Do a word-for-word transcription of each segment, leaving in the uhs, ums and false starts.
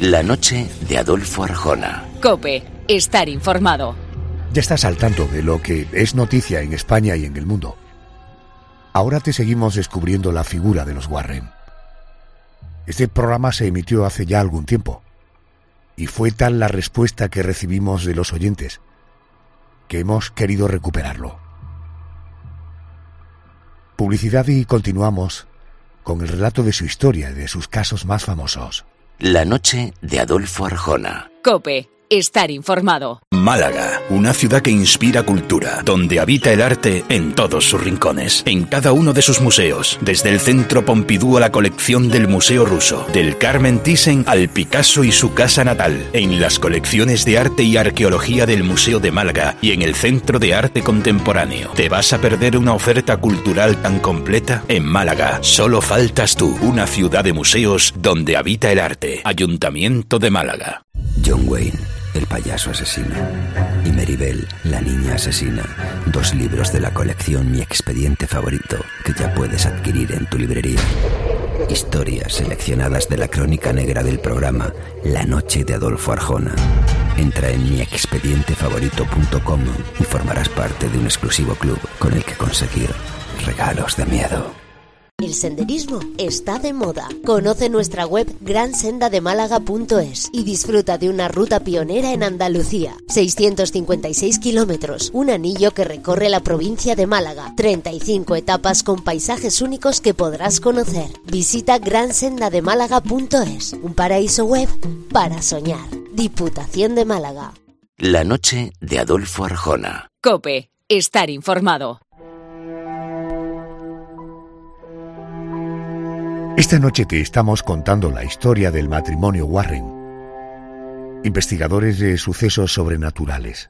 La noche de Adolfo Arjona. COPE. Estar informado. Ya estás al tanto de lo que es noticia en España y en el mundo. Ahora te seguimos descubriendo la figura de los Warren. Este programa se emitió hace ya algún tiempo, y fue tal la respuesta que recibimos de los oyentes, que hemos querido recuperarlo. Publicidad y continuamos con el relato de su historia y de sus casos más famosos. La noche de Adolfo Arjona. COPE. Estar informado. Málaga, una ciudad que inspira cultura, donde habita el arte en todos sus rincones, en cada uno de sus museos, desde el Centro Pompidou a la colección del Museo Ruso, del Carmen Thyssen al Picasso y su casa natal, en las colecciones de arte y arqueología del Museo de Málaga y en el Centro de Arte Contemporáneo. ¿Te vas a perder una oferta cultural tan completa? En Málaga, solo faltas tú, una ciudad de museos donde habita el arte. Ayuntamiento de Málaga. John Wayne, el payaso asesino, y Maribel, la niña asesina, dos libros de la colección Mi expediente favorito que ya puedes adquirir en tu librería. Historias seleccionadas de la crónica negra del programa La noche de Adolfo Arjona. Entra en mi expediente favorito punto com y formarás parte de un exclusivo club con el que conseguir regalos de miedo. El senderismo está de moda. Conoce nuestra web gran senda de málaga punto es y disfruta de una ruta pionera en Andalucía. seiscientos cincuenta y seis kilómetros, un anillo que recorre la provincia de Málaga. treinta y cinco etapas con paisajes únicos que podrás conocer. Visita gran senda de málaga punto es, un paraíso web para soñar. Diputación de Málaga. La noche de Adolfo Arjona. COPE. Estar informado. Esta noche te estamos contando la historia del matrimonio Warren, investigadores de sucesos sobrenaturales.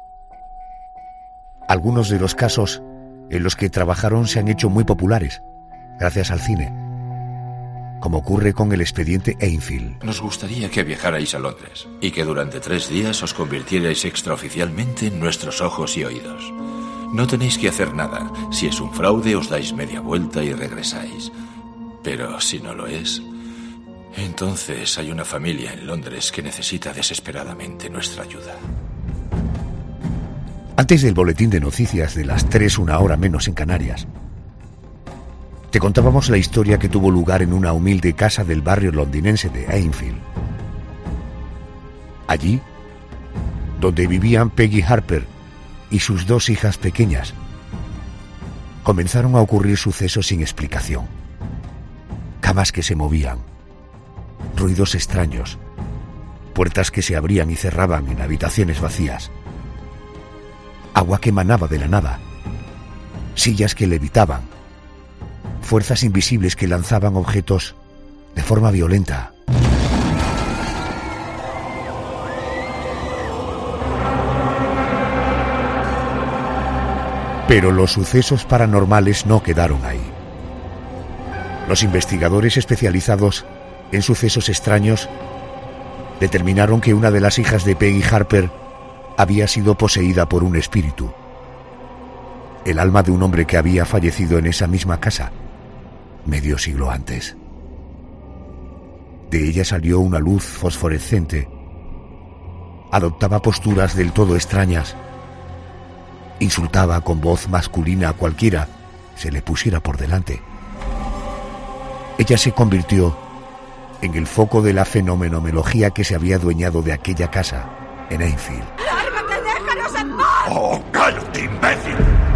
Algunos de los casos en los que trabajaron se han hecho muy populares, gracias al cine, como ocurre con el expediente Enfield. Nos gustaría que viajarais a Londres y que durante tres días os convirtierais extraoficialmente en nuestros ojos y oídos. No tenéis que hacer nada. Si es un fraude, os dais media vuelta y regresáis. Pero si no lo es, entonces hay una familia en Londres que necesita desesperadamente nuestra ayuda. Antes del boletín de noticias de las tres, una hora menos en Canarias, te contábamos la historia que tuvo lugar en una humilde casa del barrio londinense de Enfield. Allí, donde vivían Peggy Harper y sus dos hijas pequeñas, comenzaron a ocurrir sucesos sin explicación. Camas que se movían, ruidos extraños, puertas que se abrían y cerraban en habitaciones vacías, agua que emanaba de la nada, sillas que levitaban, fuerzas invisibles que lanzaban objetos de forma violenta. Pero los sucesos paranormales no quedaron ahí. Los investigadores especializados en sucesos extraños determinaron que una de las hijas de Peggy Harper había sido poseída por un espíritu, el alma de un hombre que había fallecido en esa misma casa medio siglo antes. De ella salió una luz fosforescente, adoptaba posturas del todo extrañas, insultaba con voz masculina a cualquiera se le pusiera por delante. Ella se convirtió en el foco de la fenomenología que se había adueñado de aquella casa en Enfield. ¡Lárgate, déjanos en paz! ¡Oh, cállate, imbécil!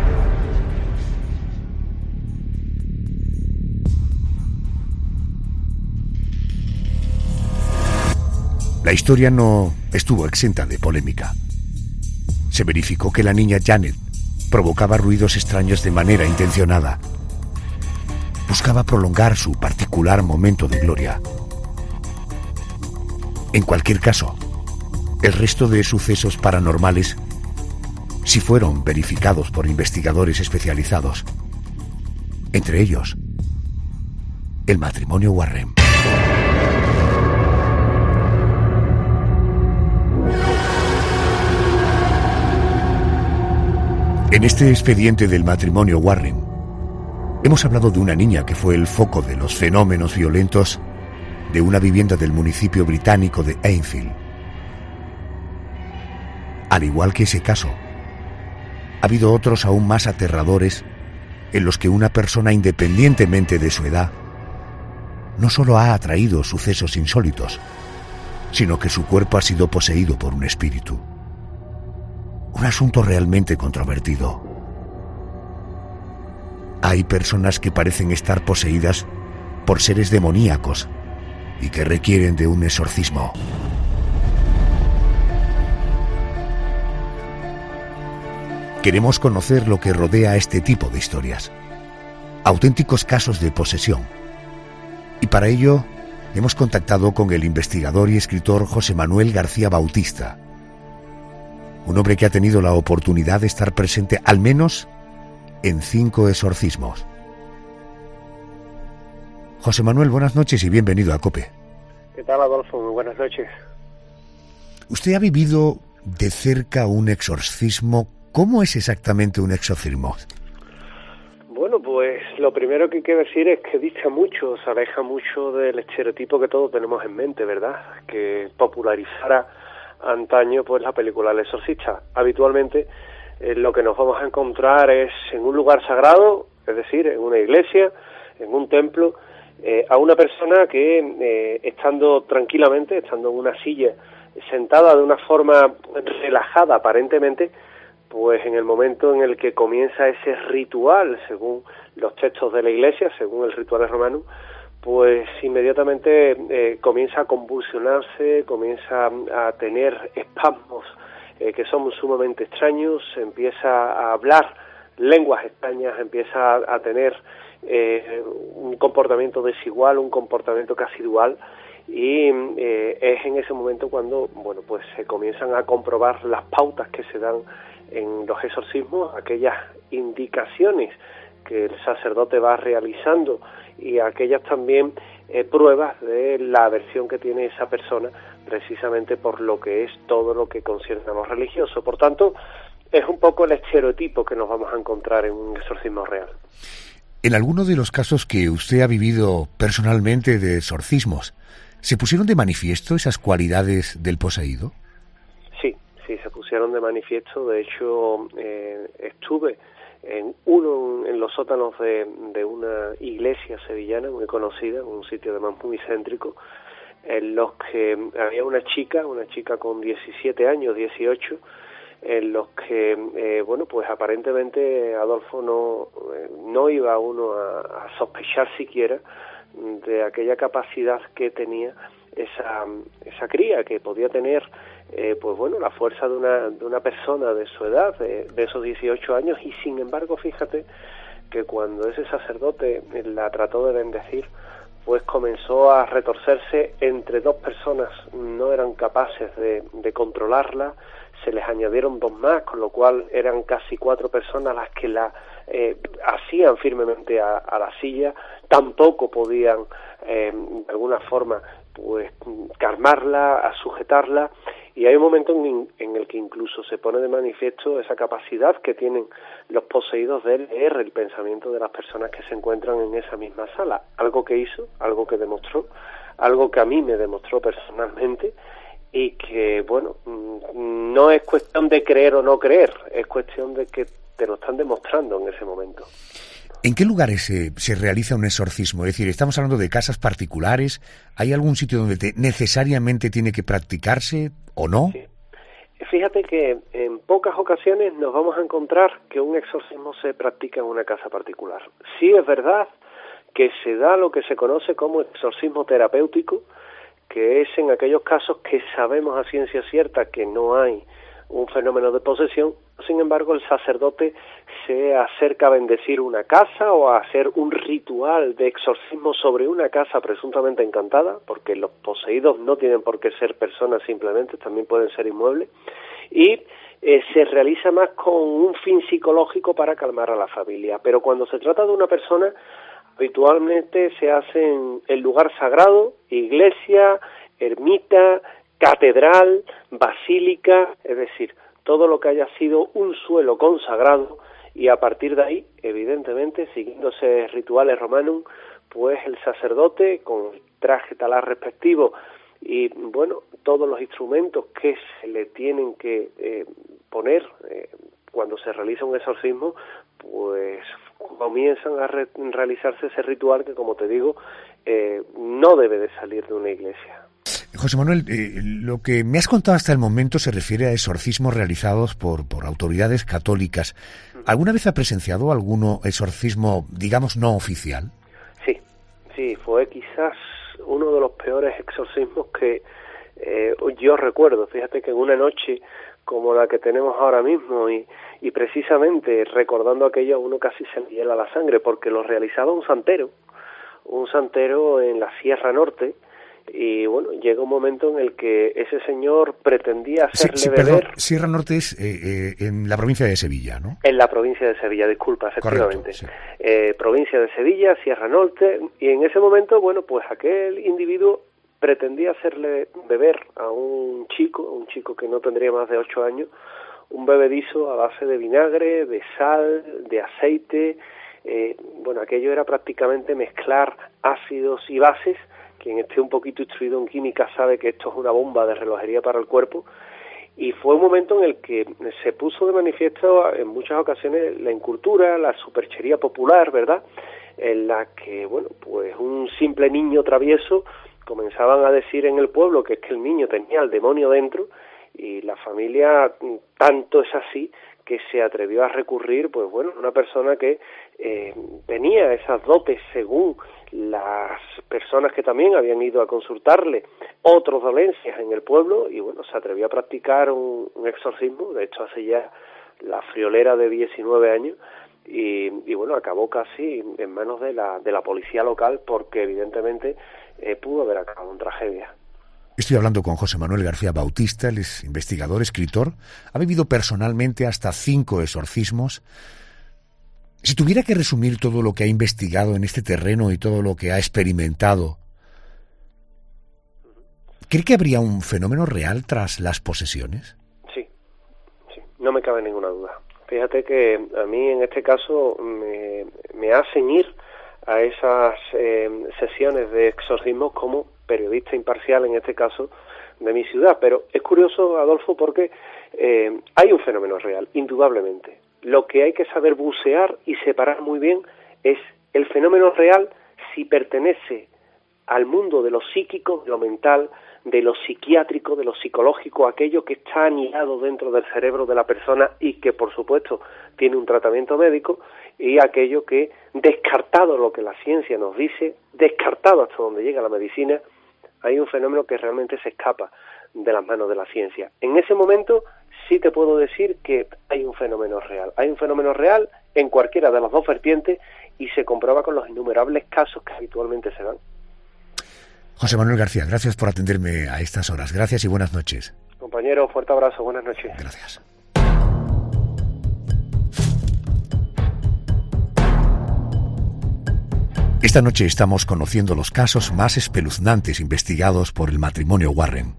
La historia no estuvo exenta de polémica. Se verificó que la niña Janet provocaba ruidos extraños de manera intencionada. Buscaba prolongar su particular momento de gloria. En cualquier caso, el resto de sucesos paranormales sí fueron verificados por investigadores especializados. Entre ellos, el matrimonio Warren. En este expediente del matrimonio Warren, hemos hablado de una niña que fue el foco de los fenómenos violentos de una vivienda del municipio británico de Enfield. Al igual que ese caso, ha habido otros aún más aterradores en los que una persona, independientemente de su edad, no solo ha atraído sucesos insólitos, sino que su cuerpo ha sido poseído por un espíritu. Un asunto realmente controvertido. Hay personas que parecen estar poseídas por seres demoníacos y que requieren de un exorcismo. Queremos conocer lo que rodea a este tipo de historias, auténticos casos de posesión. Y para ello hemos contactado con el investigador y escritor José Manuel García Bautista, un hombre que ha tenido la oportunidad de estar presente al menos en cinco exorcismos. José Manuel, buenas noches y bienvenido a COPE. ¿Qué tal, Adolfo? Muy buenas noches. Usted ha vivido de cerca un exorcismo. ¿Cómo es exactamente un exorcismo? Bueno, pues lo primero que hay que decir es que dista mucho, se aleja mucho del estereotipo que todos tenemos en mente, ¿verdad? Que popularizara antaño pues la película El Exorcista. Habitualmente eh, lo que nos vamos a encontrar es en un lugar sagrado, es decir, en una iglesia, en un templo, eh, a una persona que eh, estando tranquilamente, estando en una silla, sentada de una forma relajada aparentemente, pues en el momento en el que comienza ese ritual, según los textos de la Iglesia, según el ritual romano, pues inmediatamente eh, comienza a convulsionarse, comienza a tener espasmos eh, que son sumamente extraños, empieza a hablar lenguas extrañas, empieza a, a tener eh, un comportamiento desigual, un comportamiento casi dual, y eh, es en ese momento cuando, bueno, pues se comienzan a comprobar las pautas que se dan en los exorcismos, aquellas indicaciones que el sacerdote va realizando y aquellas también eh, pruebas de la aversión que tiene esa persona precisamente por lo que es todo lo que concierne a lo religioso. Por tanto, es un poco el estereotipo que nos vamos a encontrar en un exorcismo real. En alguno de los casos que usted ha vivido personalmente de exorcismos, ¿se pusieron de manifiesto esas cualidades del poseído? Sí, sí, se pusieron de manifiesto. De hecho, eh, estuve en uno en los sótanos de, de una iglesia sevillana muy conocida, un sitio además muy céntrico, en los que había una chica, una chica con diecisiete años, dieciocho, en los que, eh, bueno, pues aparentemente, Adolfo, no, eh, no iba uno a, a sospechar siquiera de aquella capacidad que tenía esa esa cría, que podía tener eh, pues bueno, la fuerza de una de una persona de su edad, de, de esos dieciocho años, y sin embargo, fíjate que cuando ese sacerdote la trató de bendecir, pues comenzó a retorcerse entre dos personas, no eran capaces de, de controlarla, se les añadieron dos más, con lo cual eran casi cuatro personas las que la eh, hacían firmemente a, a la silla, tampoco podían eh, de alguna forma pues calmarla, a sujetarla, y hay un momento en, en el que incluso se pone de manifiesto esa capacidad que tienen los poseídos de leer el pensamiento de las personas que se encuentran en esa misma sala, algo que hizo, algo que demostró, algo que a mí me demostró personalmente, y que, bueno, no es cuestión de creer o no creer, es cuestión de que te lo están demostrando en ese momento. ¿En qué lugares se, se realiza un exorcismo? Es decir, estamos hablando de casas particulares. ¿Hay algún sitio donde te, necesariamente tiene que practicarse o no? Sí. Fíjate que en pocas ocasiones nos vamos a encontrar que un exorcismo se practica en una casa particular. Sí es verdad que se da lo que se conoce como exorcismo terapéutico, que es en aquellos casos que sabemos a ciencia cierta que no hay un fenómeno de posesión. Sin embargo, el sacerdote se acerca a bendecir una casa o a hacer un ritual de exorcismo sobre una casa presuntamente encantada, porque los poseídos no tienen por qué ser personas simplemente, también pueden ser inmuebles, y eh, se realiza más con un fin psicológico para calmar a la familia. Pero cuando se trata de una persona, habitualmente se hace en el lugar sagrado, iglesia, ermita, catedral, basílica, es decir, todo lo que haya sido un suelo consagrado y a partir de ahí, evidentemente, siguiéndose rituales romanum, pues el sacerdote, con el traje talar respectivo y, bueno, todos los instrumentos que se le tienen que eh, poner eh, cuando se realiza un exorcismo, pues comienzan a re- realizarse ese ritual que, como te digo, eh, no debe de salir de una iglesia. José Manuel, eh, lo que me has contado hasta el momento se refiere a exorcismos realizados por, por autoridades católicas. ¿Alguna vez ha presenciado alguno exorcismo, digamos, no oficial? Sí, sí, fue quizás uno de los peores exorcismos que eh, yo recuerdo. Fíjate que en una noche como la que tenemos ahora mismo y, y precisamente recordando aquello a uno casi se le hiela la sangre porque lo realizaba un santero, un santero en la Sierra Norte. Y bueno, llega un momento en el que ese señor pretendía hacerle sí, sí, beber... Perdón, Sierra Norte es eh, eh, en la provincia de Sevilla, ¿no? En la provincia de Sevilla, disculpa, efectivamente. Correcto, sí. eh, provincia de Sevilla, Sierra Norte, y en ese momento, bueno, pues aquel individuo pretendía hacerle beber a un chico, un chico que no tendría más de ocho años, un bebedizo a base de vinagre, de sal, de aceite. Eh, bueno, aquello era prácticamente mezclar ácidos y bases. Quien esté un poquito instruido en química sabe que esto es una bomba de relojería para el cuerpo, y fue un momento en el que se puso de manifiesto en muchas ocasiones la incultura, la superchería popular, ¿verdad?, en la que, bueno, pues un simple niño travieso comenzaban a decir en el pueblo que es que el niño tenía al demonio dentro, y la familia tanto es así que se atrevió a recurrir, pues bueno, una persona que eh, tenía esas dotes según las personas que también habían ido a consultarle otras dolencias en el pueblo, y bueno, se atrevió a practicar un, un exorcismo. De hecho hace ya la friolera de diecinueve años, y, y bueno, acabó casi en manos de la, de la policía local, porque evidentemente eh, pudo haber acabado en tragedia. Estoy hablando con José Manuel García Bautista, él es investigador, escritor, ha vivido personalmente hasta cinco exorcismos. Si tuviera que resumir todo lo que ha investigado en este terreno y todo lo que ha experimentado, ¿cree que habría un fenómeno real tras las posesiones? Sí, sí, no me cabe ninguna duda. Fíjate que a mí en este caso me, me hacen ir a esas eh, sesiones de exorcismo como periodista imparcial, en este caso, de mi ciudad. Pero es curioso, Adolfo, porque eh, hay un fenómeno real, indudablemente. Lo que hay que saber bucear y separar muy bien es el fenómeno real si pertenece al mundo de lo psíquico, de lo mental, de lo psiquiátrico, de lo psicológico, aquello que está anidado dentro del cerebro de la persona y que, por supuesto, tiene un tratamiento médico, y aquello que, descartado lo que la ciencia nos dice, descartado hasta donde llega la medicina, hay un fenómeno que realmente se escapa de las manos de la ciencia. En ese momento sí te puedo decir que hay un fenómeno real. Hay un fenómeno real en cualquiera de las dos vertientes y se comprueba con los innumerables casos que habitualmente se dan. José Manuel García, gracias por atenderme a estas horas. Gracias y buenas noches. Compañero, fuerte abrazo, buenas noches. Gracias. Esta noche estamos conociendo los casos más espeluznantes investigados por el matrimonio Warren.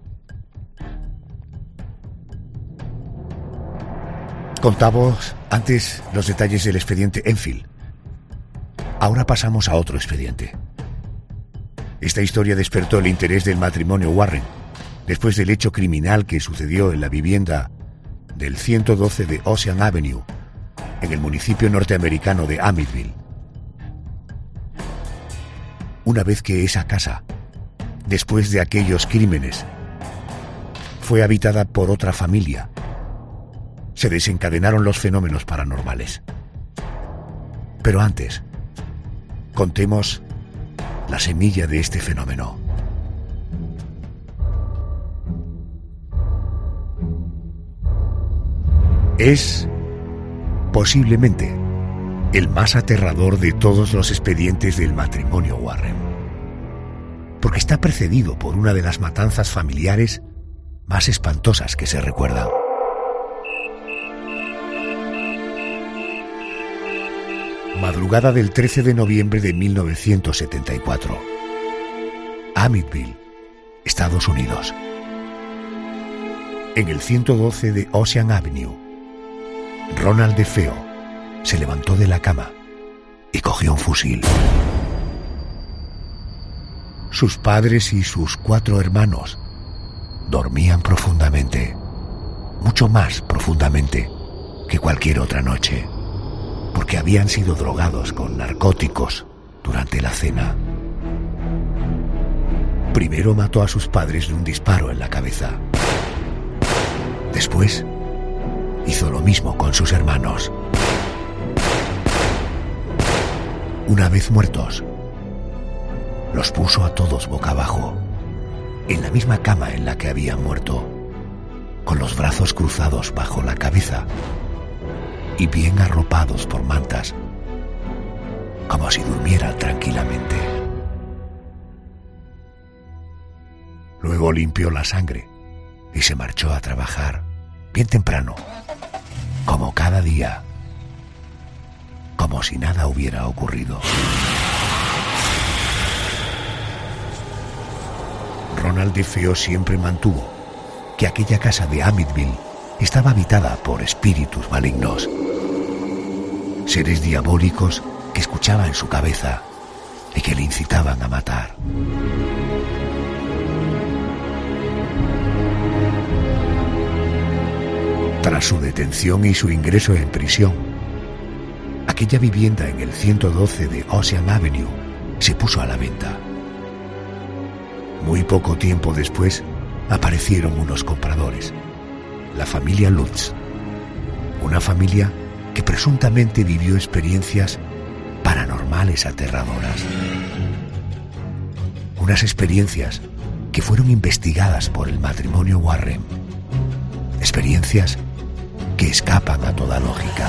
Contamos antes los detalles del expediente Enfield. Ahora pasamos a otro expediente. Esta historia despertó el interés del matrimonio Warren después del hecho criminal que sucedió en la vivienda del ciento doce de Ocean Avenue, en el municipio norteamericano de Amityville. Una vez que esa casa, después de aquellos crímenes, fue habitada por otra familia, se desencadenaron los fenómenos paranormales. Pero antes, contemos la semilla de este fenómeno. Es posiblemente el más aterrador de todos los expedientes del matrimonio Warren, porque está precedido por una de las matanzas familiares más espantosas que se recuerdan. Madrugada del trece de noviembre de mil novecientos setenta y cuatro. Amityville, Estados Unidos. En el ciento doce de Ocean Avenue, Ronald DeFeo se levantó de la cama y cogió un fusil. Sus padres y sus cuatro hermanos dormían profundamente, mucho más profundamente que cualquier otra noche, porque habían sido drogados con narcóticos durante la cena. Primero mató a sus padres de un disparo en la cabeza. Después hizo lo mismo con sus hermanos. Una vez muertos, los puso a todos boca abajo, en la misma cama en la que habían muerto, con los brazos cruzados bajo la cabeza y bien arropados por mantas, como si durmieran tranquilamente. Luego limpió la sangre y se marchó a trabajar, bien temprano, como cada día, como si nada hubiera ocurrido. Ronald DeFeo siempre mantuvo que aquella casa de Amityville estaba habitada por espíritus malignos, seres diabólicos que escuchaba en su cabeza y que le incitaban a matar. Tras su detención y su ingreso en prisión, aquella vivienda en el ciento doce de Ocean Avenue se puso a la venta. Muy poco tiempo después aparecieron unos compradores, la familia Lutz, una familia que presuntamente vivió experiencias paranormales aterradoras. Unas experiencias que fueron investigadas por el matrimonio Warren. Experiencias que escapan a toda lógica.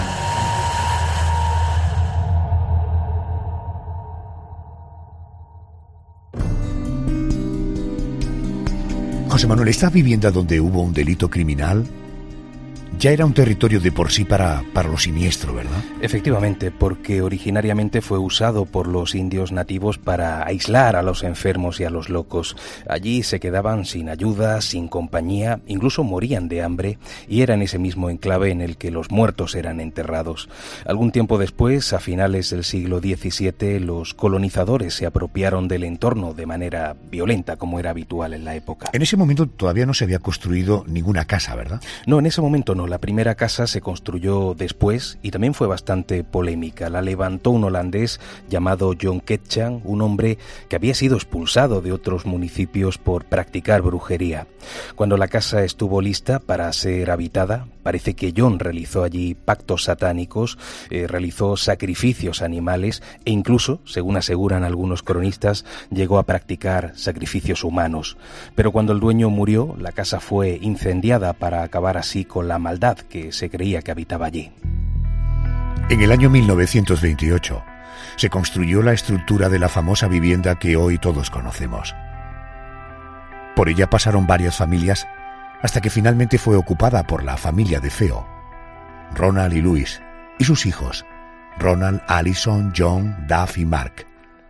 José Manuel, esta vivienda donde hubo un delito criminal ya era un territorio de por sí para, para lo siniestro, ¿verdad? Efectivamente, porque originariamente fue usado por los indios nativos para aislar a los enfermos y a los locos. Allí se quedaban sin ayuda, sin compañía, incluso morían de hambre, y era en ese mismo enclave en el que los muertos eran enterrados. Algún tiempo después, a finales del siglo diecisiete, los colonizadores se apropiaron del entorno de manera violenta, como era habitual en la época. En ese momento todavía no se había construido ninguna casa, ¿verdad? No, en ese momento no. La primera casa se construyó después y también fue bastante polémica. La levantó un holandés llamado John Ketcham, un hombre que había sido expulsado de otros municipios por practicar brujería. Cuando la casa estuvo lista para ser habitada, parece que John realizó allí pactos satánicos, eh, realizó sacrificios animales e incluso, según aseguran algunos cronistas, llegó a practicar sacrificios humanos. Pero cuando el dueño murió, la casa fue incendiada para acabar así con la maldad que se creía que habitaba allí. En el año mil novecientos veintiocho se construyó la estructura de la famosa vivienda que hoy todos conocemos. Por ella pasaron varias familias hasta que finalmente fue ocupada por la familia DeFeo, Ronald y Louis, y sus hijos, Ronald, Allison, John, Duff y Mark.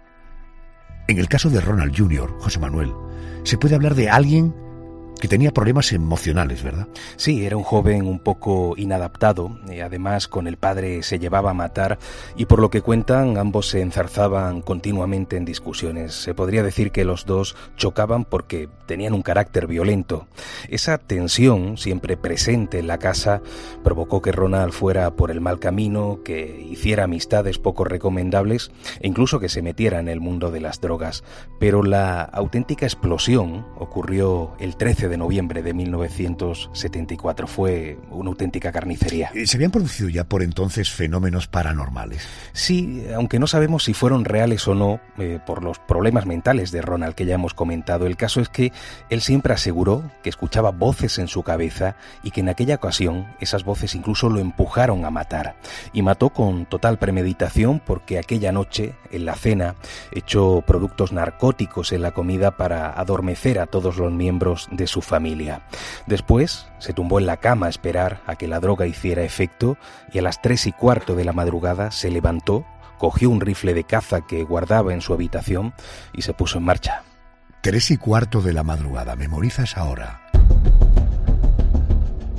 En el caso de Ronald junior, José Manuel, se puede hablar de alguien que tenía problemas emocionales, ¿verdad? Sí, era un joven un poco inadaptado, y además con el padre se llevaba a matar, y por lo que cuentan, ambos se enzarzaban continuamente en discusiones. Se podría decir que los dos chocaban porque tenían un carácter violento. Esa tensión, siempre presente en la casa, provocó que Ronald fuera por el mal camino, que hiciera amistades poco recomendables, e incluso que se metiera en el mundo de las drogas. Pero la auténtica explosión ocurrió el trece de noviembre de mil novecientos setenta y cuatro. Fue una auténtica carnicería. ¿Se habían producido ya por entonces fenómenos paranormales? Sí, aunque no sabemos si fueron reales o no, eh, por los problemas mentales de Ronald que ya hemos comentado. El caso es que él siempre aseguró que escuchaba voces en su cabeza y que en aquella ocasión esas voces incluso lo empujaron a matar. Y mató con total premeditación porque aquella noche, en la cena, echó productos narcóticos en la comida para adormecer a todos los miembros de su familia. Después se tumbó en la cama a esperar a que la droga hiciera efecto y a las tres y cuarto de la madrugada se levantó, cogió un rifle de caza que guardaba en su habitación y se puso en marcha. Tres y cuarto de la madrugada, memoriza esa hora.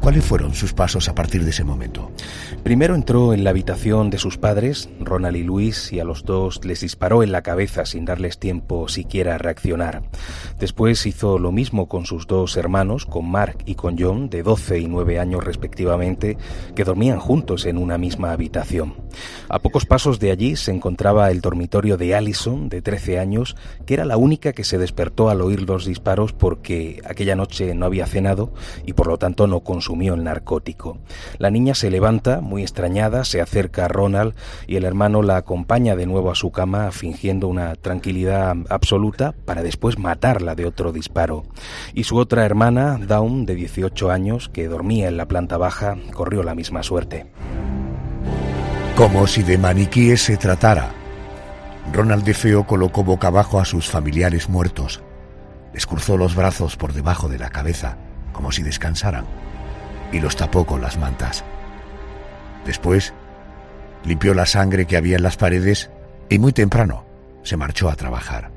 ¿Cuáles fueron sus pasos a partir de ese momento? Primero entró en la habitación de sus padres, Ronald y Louise, y a los dos les disparó en la cabeza sin darles tiempo siquiera a reaccionar. Después hizo lo mismo con sus dos hermanos, con Mark y con John, de doce y nueve años respectivamente, que dormían juntos en una misma habitación. A pocos pasos de allí se encontraba el dormitorio de Allison, de trece años, que era la única que se despertó al oír los disparos porque aquella noche no había cenado y por lo tanto no consumió el narcótico. La niña se levanta, muy extrañada, se acerca a Ronald y el hermano la acompaña de nuevo a su cama fingiendo una tranquilidad absoluta para después matarla de otro disparo. Y su otra hermana, Dawn, de dieciocho años, que dormía en la planta baja, corrió la misma suerte. Como si de maniquíes se tratara, Ronald DeFeo colocó boca abajo a sus familiares muertos. Les cruzó los brazos por debajo de la cabeza, como si descansaran, y los tapó con las mantas. Después, limpió la sangre que había en las paredes y muy temprano se marchó a trabajar.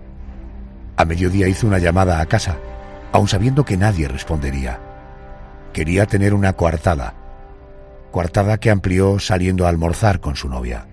A mediodía hizo una llamada a casa, aun sabiendo que nadie respondería. Quería tener una coartada, coartada que amplió saliendo a almorzar con su novia.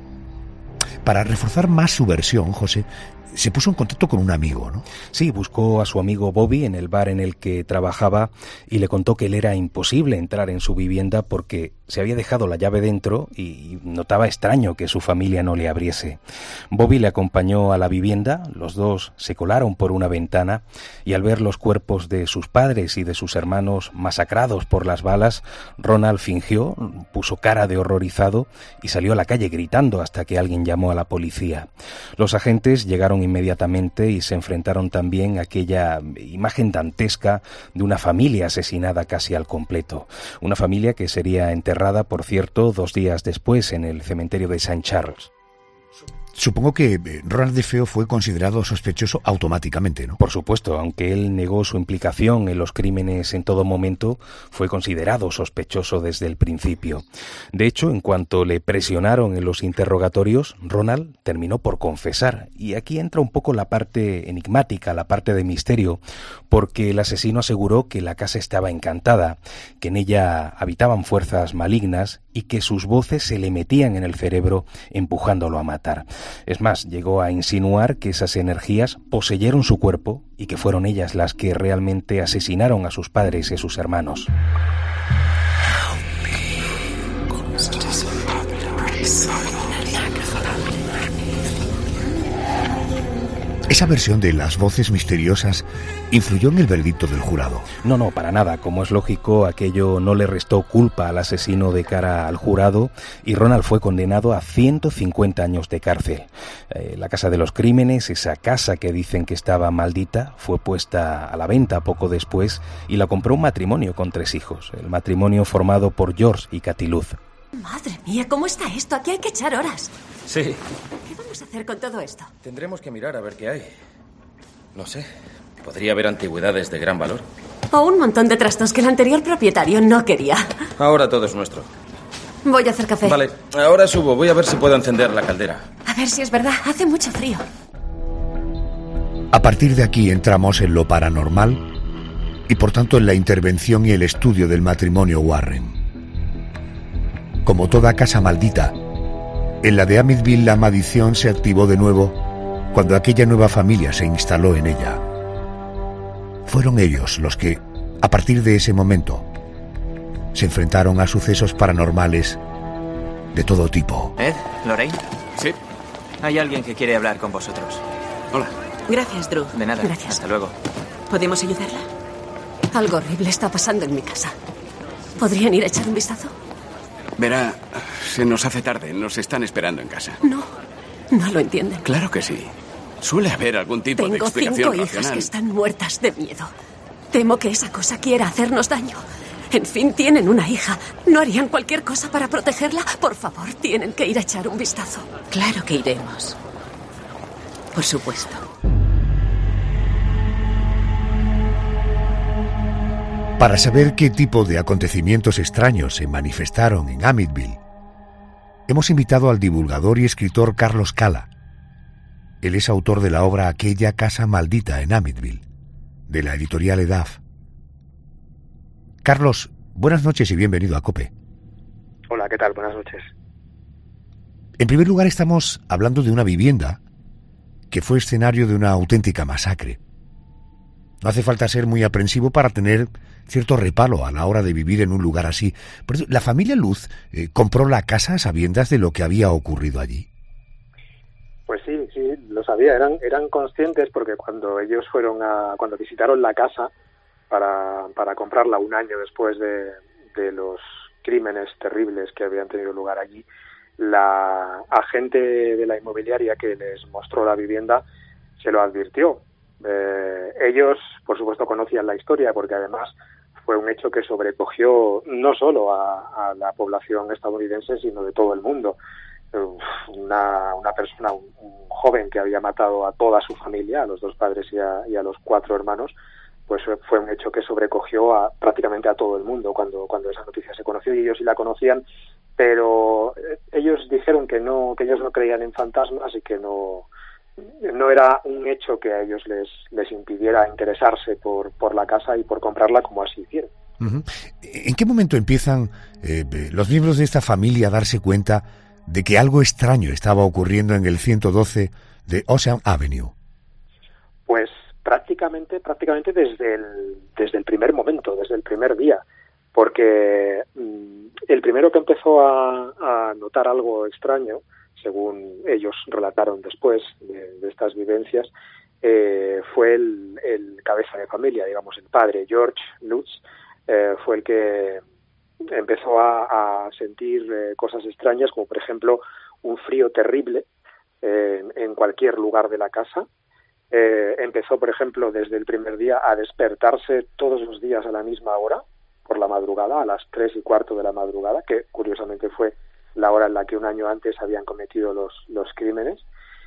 Para reforzar más su versión, José se puso en contacto con un amigo, ¿no? Sí, buscó a su amigo Bobby en el bar en el que trabajaba y le contó que le era imposible entrar en su vivienda porque se había dejado la llave dentro y notaba extraño que su familia no le abriese. Bobby le acompañó a la vivienda, los dos se colaron por una ventana y al ver los cuerpos de sus padres y de sus hermanos masacrados por las balas, Ronald fingió, puso cara de horrorizado y salió a la calle gritando hasta que alguien llamó a la policía. Los agentes llegaron inmediatamente y se enfrentaron también a aquella imagen dantesca de una familia asesinada casi al completo. Una familia que sería enterrada, por cierto, dos días después en el cementerio de Saint Charles. Supongo que Ronald DeFeo fue considerado sospechoso automáticamente, ¿no? Por supuesto, aunque él negó su implicación en los crímenes en todo momento, fue considerado sospechoso desde el principio. De hecho, en cuanto le presionaron en los interrogatorios, Ronald terminó por confesar. Y aquí entra un poco la parte enigmática, la parte de misterio, porque el asesino aseguró que la casa estaba encantada, que en ella habitaban fuerzas malignas y que sus voces se le metían en el cerebro empujándolo a matar. Es más, llegó a insinuar que esas energías poseyeron su cuerpo y que fueron ellas las que realmente asesinaron a sus padres y a sus hermanos. ¿Esa versión de las voces misteriosas influyó en el veredicto del jurado? No, no, para nada. Como es lógico, aquello no le restó culpa al asesino de cara al jurado y Ronald fue condenado a ciento cincuenta años de cárcel. Eh, la Casa de los Crímenes, esa casa que dicen que estaba maldita, fue puesta a la venta poco después y la compró un matrimonio con tres hijos. El matrimonio formado por George y Cathy Luz. Madre mía, ¿cómo está esto? Aquí hay que echar horas. Sí. ¿Qué vamos a hacer con todo esto? Tendremos que mirar a ver qué hay. No sé. Podría haber antigüedades de gran valor. O un montón de trastos que el anterior propietario no quería. Ahora todo es nuestro. Voy a hacer café. Vale, ahora subo. Voy a ver si puedo encender la caldera. A ver si es verdad. Hace mucho frío. A partir de aquí entramos en lo paranormal y por tanto en la intervención y el estudio del matrimonio Warren. Como toda casa maldita, en la de Amityville la maldición se activó de nuevo cuando aquella nueva familia se instaló en ella. Fueron ellos los que, a partir de ese momento, se enfrentaron a sucesos paranormales de todo tipo. ¿Ed? ¿Lorraine? Sí. Hay alguien que quiere hablar con vosotros. Hola. Gracias, Drew. De nada. Gracias. Hasta luego. ¿Podemos ayudarla? Algo horrible está pasando en mi casa. ¿Podrían ir a echar un vistazo? Verá, se nos hace tarde. Nos están esperando en casa. No, no lo entienden. Claro que sí. Suele haber algún tipo Tengo de explicación cinco racional. hijas que están muertas de miedo. Temo que esa cosa quiera hacernos daño. En fin, tienen una hija. ¿No harían cualquier cosa para protegerla? Por favor, tienen que ir a echar un vistazo. Claro que iremos. Por supuesto. Para saber qué tipo de acontecimientos extraños se manifestaron en Amityville, hemos invitado al divulgador y escritor Carlos Cala. Él es autor de la obra Aquella casa maldita en Amityville, de la editorial Edaf. Carlos, buenas noches y bienvenido a COPE. Hola, ¿qué tal? Buenas noches. En primer lugar, estamos hablando de una vivienda que fue escenario de una auténtica masacre. No hace falta ser muy aprensivo para tener cierto reparo a la hora de vivir en un lugar así. Por eso, ¿la familia Luz eh, compró la casa a sabiendas de lo que había ocurrido allí? Pues sí, sí, lo sabía. Eran, eran conscientes porque cuando ellos fueron a, cuando visitaron la casa para, para comprarla un año después de, de los crímenes terribles que habían tenido lugar allí, la agente de la inmobiliaria que les mostró la vivienda se lo advirtió. Eh, ellos, por supuesto, conocían la historia porque además fue un hecho que sobrecogió no solo a, a la población estadounidense, sino de todo el mundo. Una, una persona, un, un joven que había matado a toda su familia, a los dos padres y a, y a los cuatro hermanos, pues fue un hecho que sobrecogió a prácticamente a todo el mundo cuando, cuando esa noticia se conoció, y ellos sí la conocían, pero ellos dijeron que no, que ellos no creían en fantasmas y que no, no era un hecho que a ellos les, les impidiera interesarse por, por la casa y por comprarla como así hicieron. Uh-huh. ¿En qué momento empiezan eh, los miembros de esta familia a darse cuenta de que algo extraño estaba ocurriendo en el ciento doce de Ocean Avenue? Pues prácticamente, prácticamente desde el, desde el primer momento, desde el primer día, porque mmm, el primero que empezó a, a notar algo extraño, según ellos relataron después de, de estas vivencias, eh, fue el, el cabeza de familia, digamos, el padre, George Lutz, eh, fue el que empezó a, a sentir eh, cosas extrañas, como por ejemplo un frío terrible eh, en cualquier lugar de la casa. Eh, empezó, por ejemplo, desde el primer día a despertarse todos los días a la misma hora, por la madrugada, a las tres y cuarto de la madrugada, que curiosamente fue la hora en la que un año antes habían cometido los, los crímenes.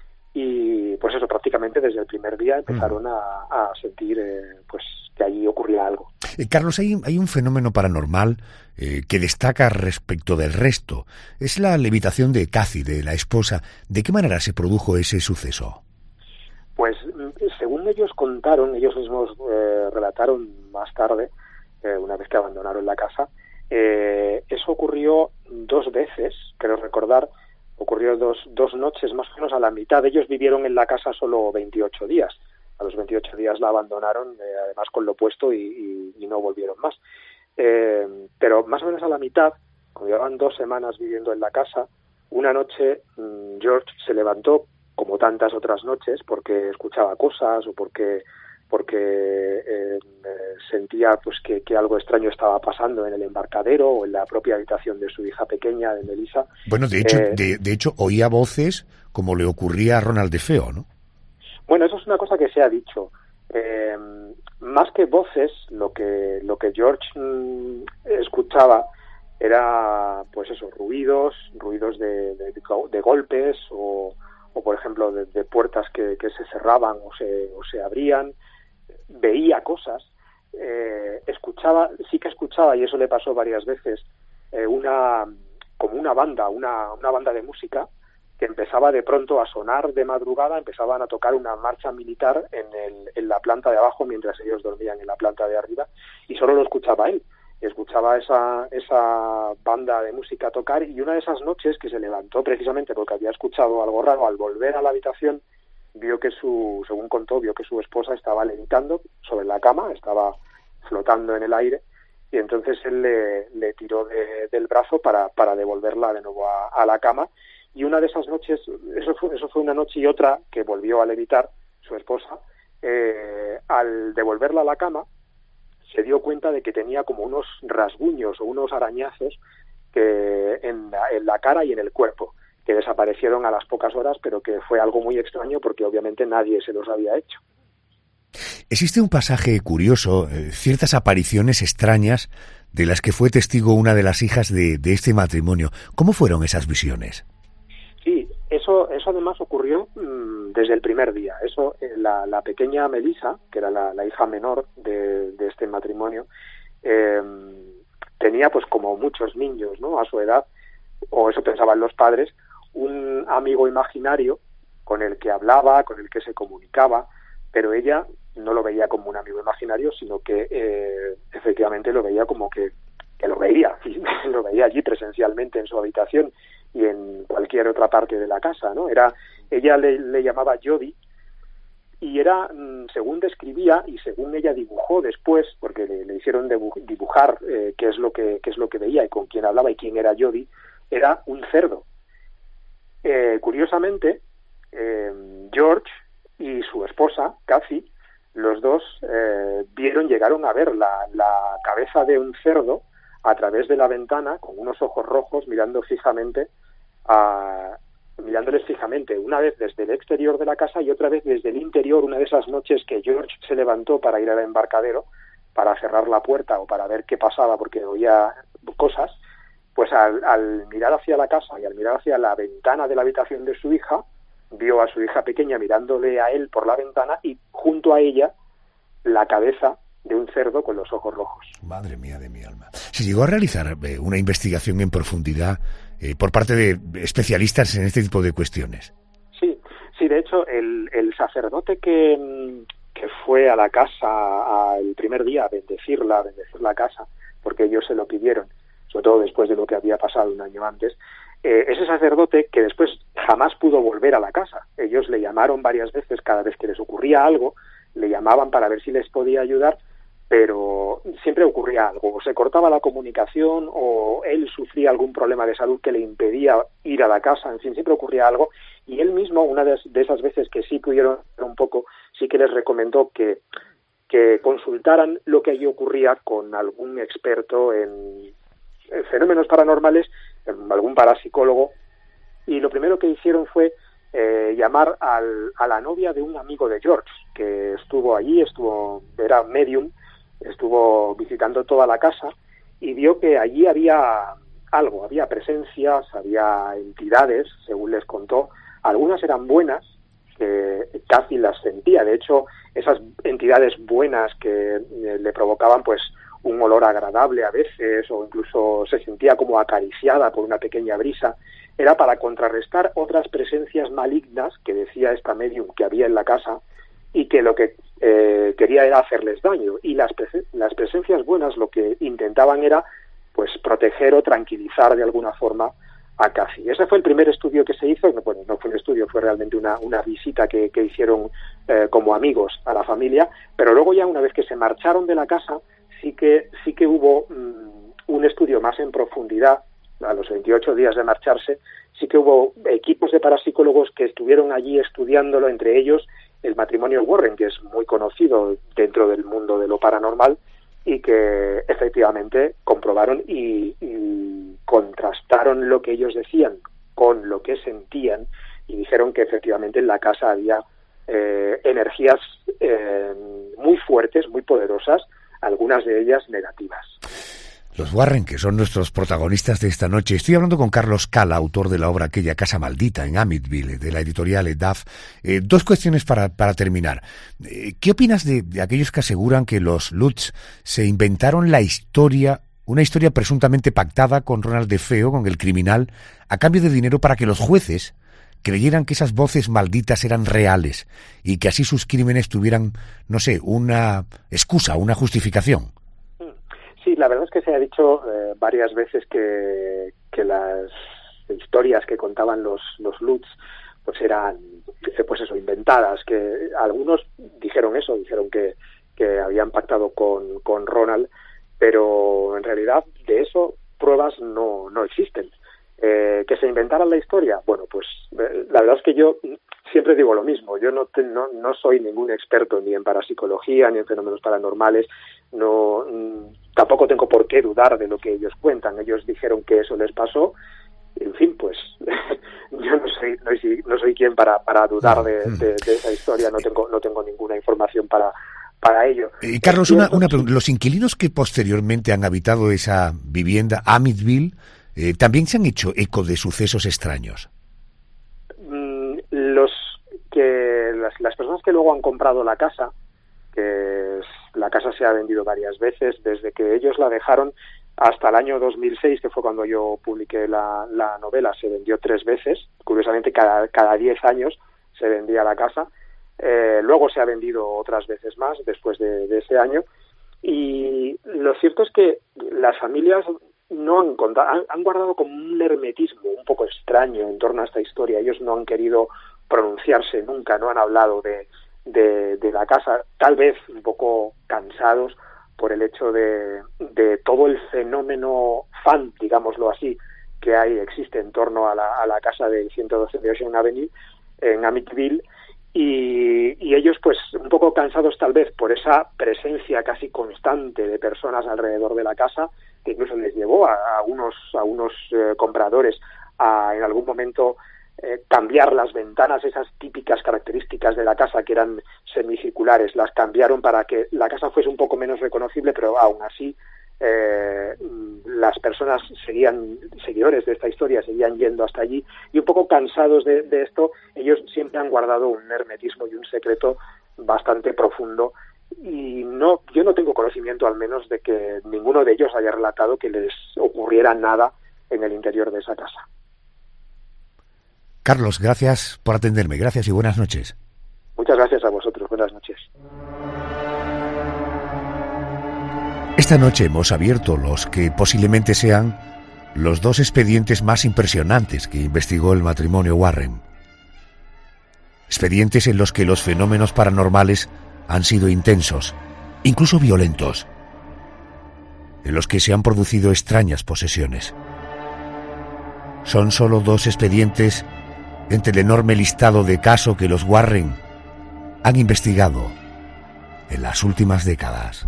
Y pues eso, prácticamente desde el primer día empezaron mm. a, a sentir eh, pues que allí ocurría algo. Eh, Carlos, hay, hay un fenómeno paranormal eh, que destaca respecto del resto. Es la levitación de Kathy, de la esposa. ¿De qué manera se produjo ese suceso? Pues según ellos contaron, ellos mismos eh, relataron más tarde, eh, una vez que abandonaron la casa, eh, eso ocurrió dos veces, creo recordar, ocurrió dos, dos noches más o menos a la mitad. Ellos vivieron en la casa solo veintiocho días. A los veintiocho días la abandonaron, eh, además con lo puesto, y, y, y no volvieron más. Eh, pero más o menos a la mitad, cuando llevaban dos semanas viviendo en la casa, una noche mmm, George se levantó, como tantas otras noches, porque escuchaba cosas o porque porque eh, sentía pues que, que algo extraño estaba pasando en el embarcadero o en la propia habitación de su hija pequeña, de Melissa. Bueno, de hecho, eh, de, de hecho oía voces como le ocurría a Ronald DeFeo, ¿no? Bueno, eso es una cosa que se ha dicho. Eh, más que voces, lo que lo que George mmm, escuchaba era, pues eso, ruidos, ruidos de, de, de golpes o, o por ejemplo, de, de puertas que, que se cerraban o se, o se abrían. Veía cosas, eh, escuchaba, sí que escuchaba, y eso le pasó varias veces, eh, una como una banda, una, una banda de música que empezaba de pronto a sonar de madrugada, empezaban a tocar una marcha militar en, el, en la planta de abajo mientras ellos dormían en la planta de arriba, y solo lo escuchaba él. Escuchaba esa, esa banda de música tocar, y una de esas noches que se levantó precisamente porque había escuchado algo raro, al volver a la habitación vio que su, según contó, vio que su esposa estaba levitando sobre la cama, estaba flotando en el aire, y entonces él le, le tiró de, del brazo para, para devolverla de nuevo a, a la cama. Y una de esas noches, eso fue, eso fue una noche, y otra que volvió a levitar su esposa, eh, al devolverla a la cama, se dio cuenta de que tenía como unos rasguños o unos arañazos que en la, en la cara y en el cuerpo, que desaparecieron a las pocas horas, pero que fue algo muy extraño porque obviamente nadie se los había hecho. Existe un pasaje curioso, eh, ciertas apariciones extrañas de las que fue testigo una de las hijas de, de este matrimonio. ¿Cómo fueron esas visiones? Sí, eso, eso además ocurrió mmm, desde el primer día. Eso, eh, la, la pequeña Melissa, que era la, la hija menor de, de este matrimonio, eh, tenía, pues como muchos niños, ¿no?, a su edad, o eso pensaban los padres, un amigo imaginario con el que hablaba, con el que se comunicaba, pero ella no lo veía como un amigo imaginario, sino que eh, efectivamente lo veía como que que lo veía, lo veía allí presencialmente en su habitación y en cualquier otra parte de la casa, ¿no? Era, ella le, le llamaba Jody, y era, según describía y según ella dibujó después, porque le, le hicieron dibujar eh, qué es lo que qué es lo que veía y con quién hablaba y quién era Jody, era un cerdo. Eh, curiosamente, eh, George y su esposa, Kathy, los dos eh, vieron, llegaron a ver la, la cabeza de un cerdo a través de la ventana, con unos ojos rojos, mirando fijamente a... mirándoles fijamente, una vez desde el exterior de la casa y otra vez desde el interior, una de esas noches que George se levantó para ir al embarcadero, para cerrar la puerta o para ver qué pasaba porque oía cosas, pues al, al mirar hacia la casa y al mirar hacia la ventana de la habitación de su hija, vio a su hija pequeña mirándole a él por la ventana y junto a ella la cabeza de un cerdo con los ojos rojos. Madre mía de mi alma. Se llegó a realizar eh, una investigación en profundidad eh, por parte de especialistas en este tipo de cuestiones. Sí, sí, de hecho, el, el sacerdote que, que fue a la casa el primer día a bendecirla, a bendecir la casa, porque ellos se lo pidieron, sobre todo después de lo que había pasado un año antes, eh, ese sacerdote que después jamás pudo volver a la casa. Ellos le llamaron varias veces, cada vez que les ocurría algo, le llamaban para ver si les podía ayudar, pero siempre ocurría algo, o se cortaba la comunicación o él sufría algún problema de salud que le impedía ir a la casa, en fin, siempre ocurría algo, y él mismo, una de esas veces que sí pudieron un poco, sí que les recomendó que, que consultaran lo que allí ocurría con algún experto en, en fenómenos paranormales, en algún parapsicólogo, y lo primero que hicieron fue eh, llamar al, a la novia de un amigo de George, que estuvo allí, estuvo, era medium, estuvo visitando toda la casa y vio que allí había algo, había presencias, había entidades, según les contó. Algunas eran buenas, que casi las sentía. De hecho, esas entidades buenas que eh, le provocaban pues un olor agradable a veces, o incluso se sentía como acariciada por una pequeña brisa, era para contrarrestar otras presencias malignas que decía esta medium que había en la casa, y que lo que eh, quería era hacerles daño, y las, presen- las presencias buenas lo que intentaban era pues proteger o tranquilizar de alguna forma a Kathy. Ese fue el primer estudio que se hizo. Bueno, no fue un estudio, fue realmente una, una visita que, que hicieron eh, como amigos a la familia, pero luego ya una vez que se marcharon de la casa sí que sí que hubo mmm, un estudio más en profundidad. A los veintiocho días de marcharse sí que hubo equipos de parapsicólogos que estuvieron allí estudiándolo, entre ellos el matrimonio Warren, que es muy conocido dentro del mundo de lo paranormal, y que efectivamente comprobaron y, y contrastaron lo que ellos decían con lo que sentían, y dijeron que efectivamente en la casa había eh, energías eh, muy fuertes, muy poderosas, algunas de ellas negativas. Los Warren, que son nuestros protagonistas de esta noche. Estoy hablando con Carlos Cala, autor de la obra Aquella casa maldita, en Amityville, de la editorial Edaf. Eh, dos cuestiones para, para terminar. Eh, ¿Qué opinas de, de aquellos que aseguran que los Lutz se inventaron la historia, una historia presuntamente pactada con Ronald DeFeo, con el criminal, a cambio de dinero para que los jueces creyeran que esas voces malditas eran reales y que así sus crímenes tuvieran, no sé, una excusa, una justificación? Sí, la verdad es que se ha dicho eh, varias veces que, que las historias que contaban los, los Lutz pues eran, pues eso, inventadas, que algunos dijeron eso, dijeron que, que habían pactado con, con Ronald, pero en realidad de eso pruebas no, no existen. Eh, que se inventaran la historia, bueno, pues eh, la verdad es que yo siempre digo lo mismo. Yo no, te, no no soy ningún experto ni en parapsicología ni en fenómenos paranormales, no mm, tampoco tengo por qué dudar de lo que ellos cuentan. Ellos dijeron que eso les pasó, en fin, pues yo no soy no soy, no soy quien para para dudar de, de, de esa historia. No tengo no tengo ninguna información para para ello. Eh, Carlos, una, una pregunta. Los inquilinos que posteriormente han habitado esa vivienda, Amityville, Eh, ¿también se han hecho eco de sucesos extraños? Mm, los que las, las personas que luego han comprado la casa, que es, la casa se ha vendido varias veces desde que ellos la dejaron hasta el año dos mil seis, que fue cuando yo publiqué la, la novela, se vendió tres veces. Curiosamente, cada cada diez años se vendía la casa. Eh, luego se ha vendido otras veces más después de, de ese año. Y lo cierto es que las familias no han, han, han guardado como un hermetismo un poco extraño en torno a esta historia. Ellos no han querido pronunciarse nunca, no han hablado de, de, de la casa, tal vez un poco cansados por el hecho de, de todo el fenómeno fan, digámoslo así, que hay existe en torno a la, a la casa del ciento doce de Ocean Avenue en Amityville, y, y ellos pues un poco cansados tal vez por esa presencia casi constante de personas alrededor de la casa, que incluso les llevó a, a unos a unos eh, compradores a en algún momento eh, cambiar las ventanas, esas típicas características de la casa que eran semicirculares, las cambiaron para que la casa fuese un poco menos reconocible, pero aún así eh, las personas seguían, seguidores de esta historia, seguían yendo hasta allí, y un poco cansados de, de esto, ellos siempre han guardado un hermetismo y un secreto bastante profundo, y no, yo no tengo conocimiento al menos de que ninguno de ellos haya relatado que les ocurriera nada en el interior de esa casa. Carlos, gracias por atenderme, gracias y buenas noches. Muchas gracias a vosotros, buenas noches. Esta noche hemos abierto los que posiblemente sean los dos expedientes más impresionantes que investigó el matrimonio Warren. Expedientes en los que los fenómenos paranormales han sido intensos, incluso violentos, en los que se han producido extrañas posesiones. Son solo dos expedientes entre el enorme listado de casos que los Warren han investigado en las últimas décadas.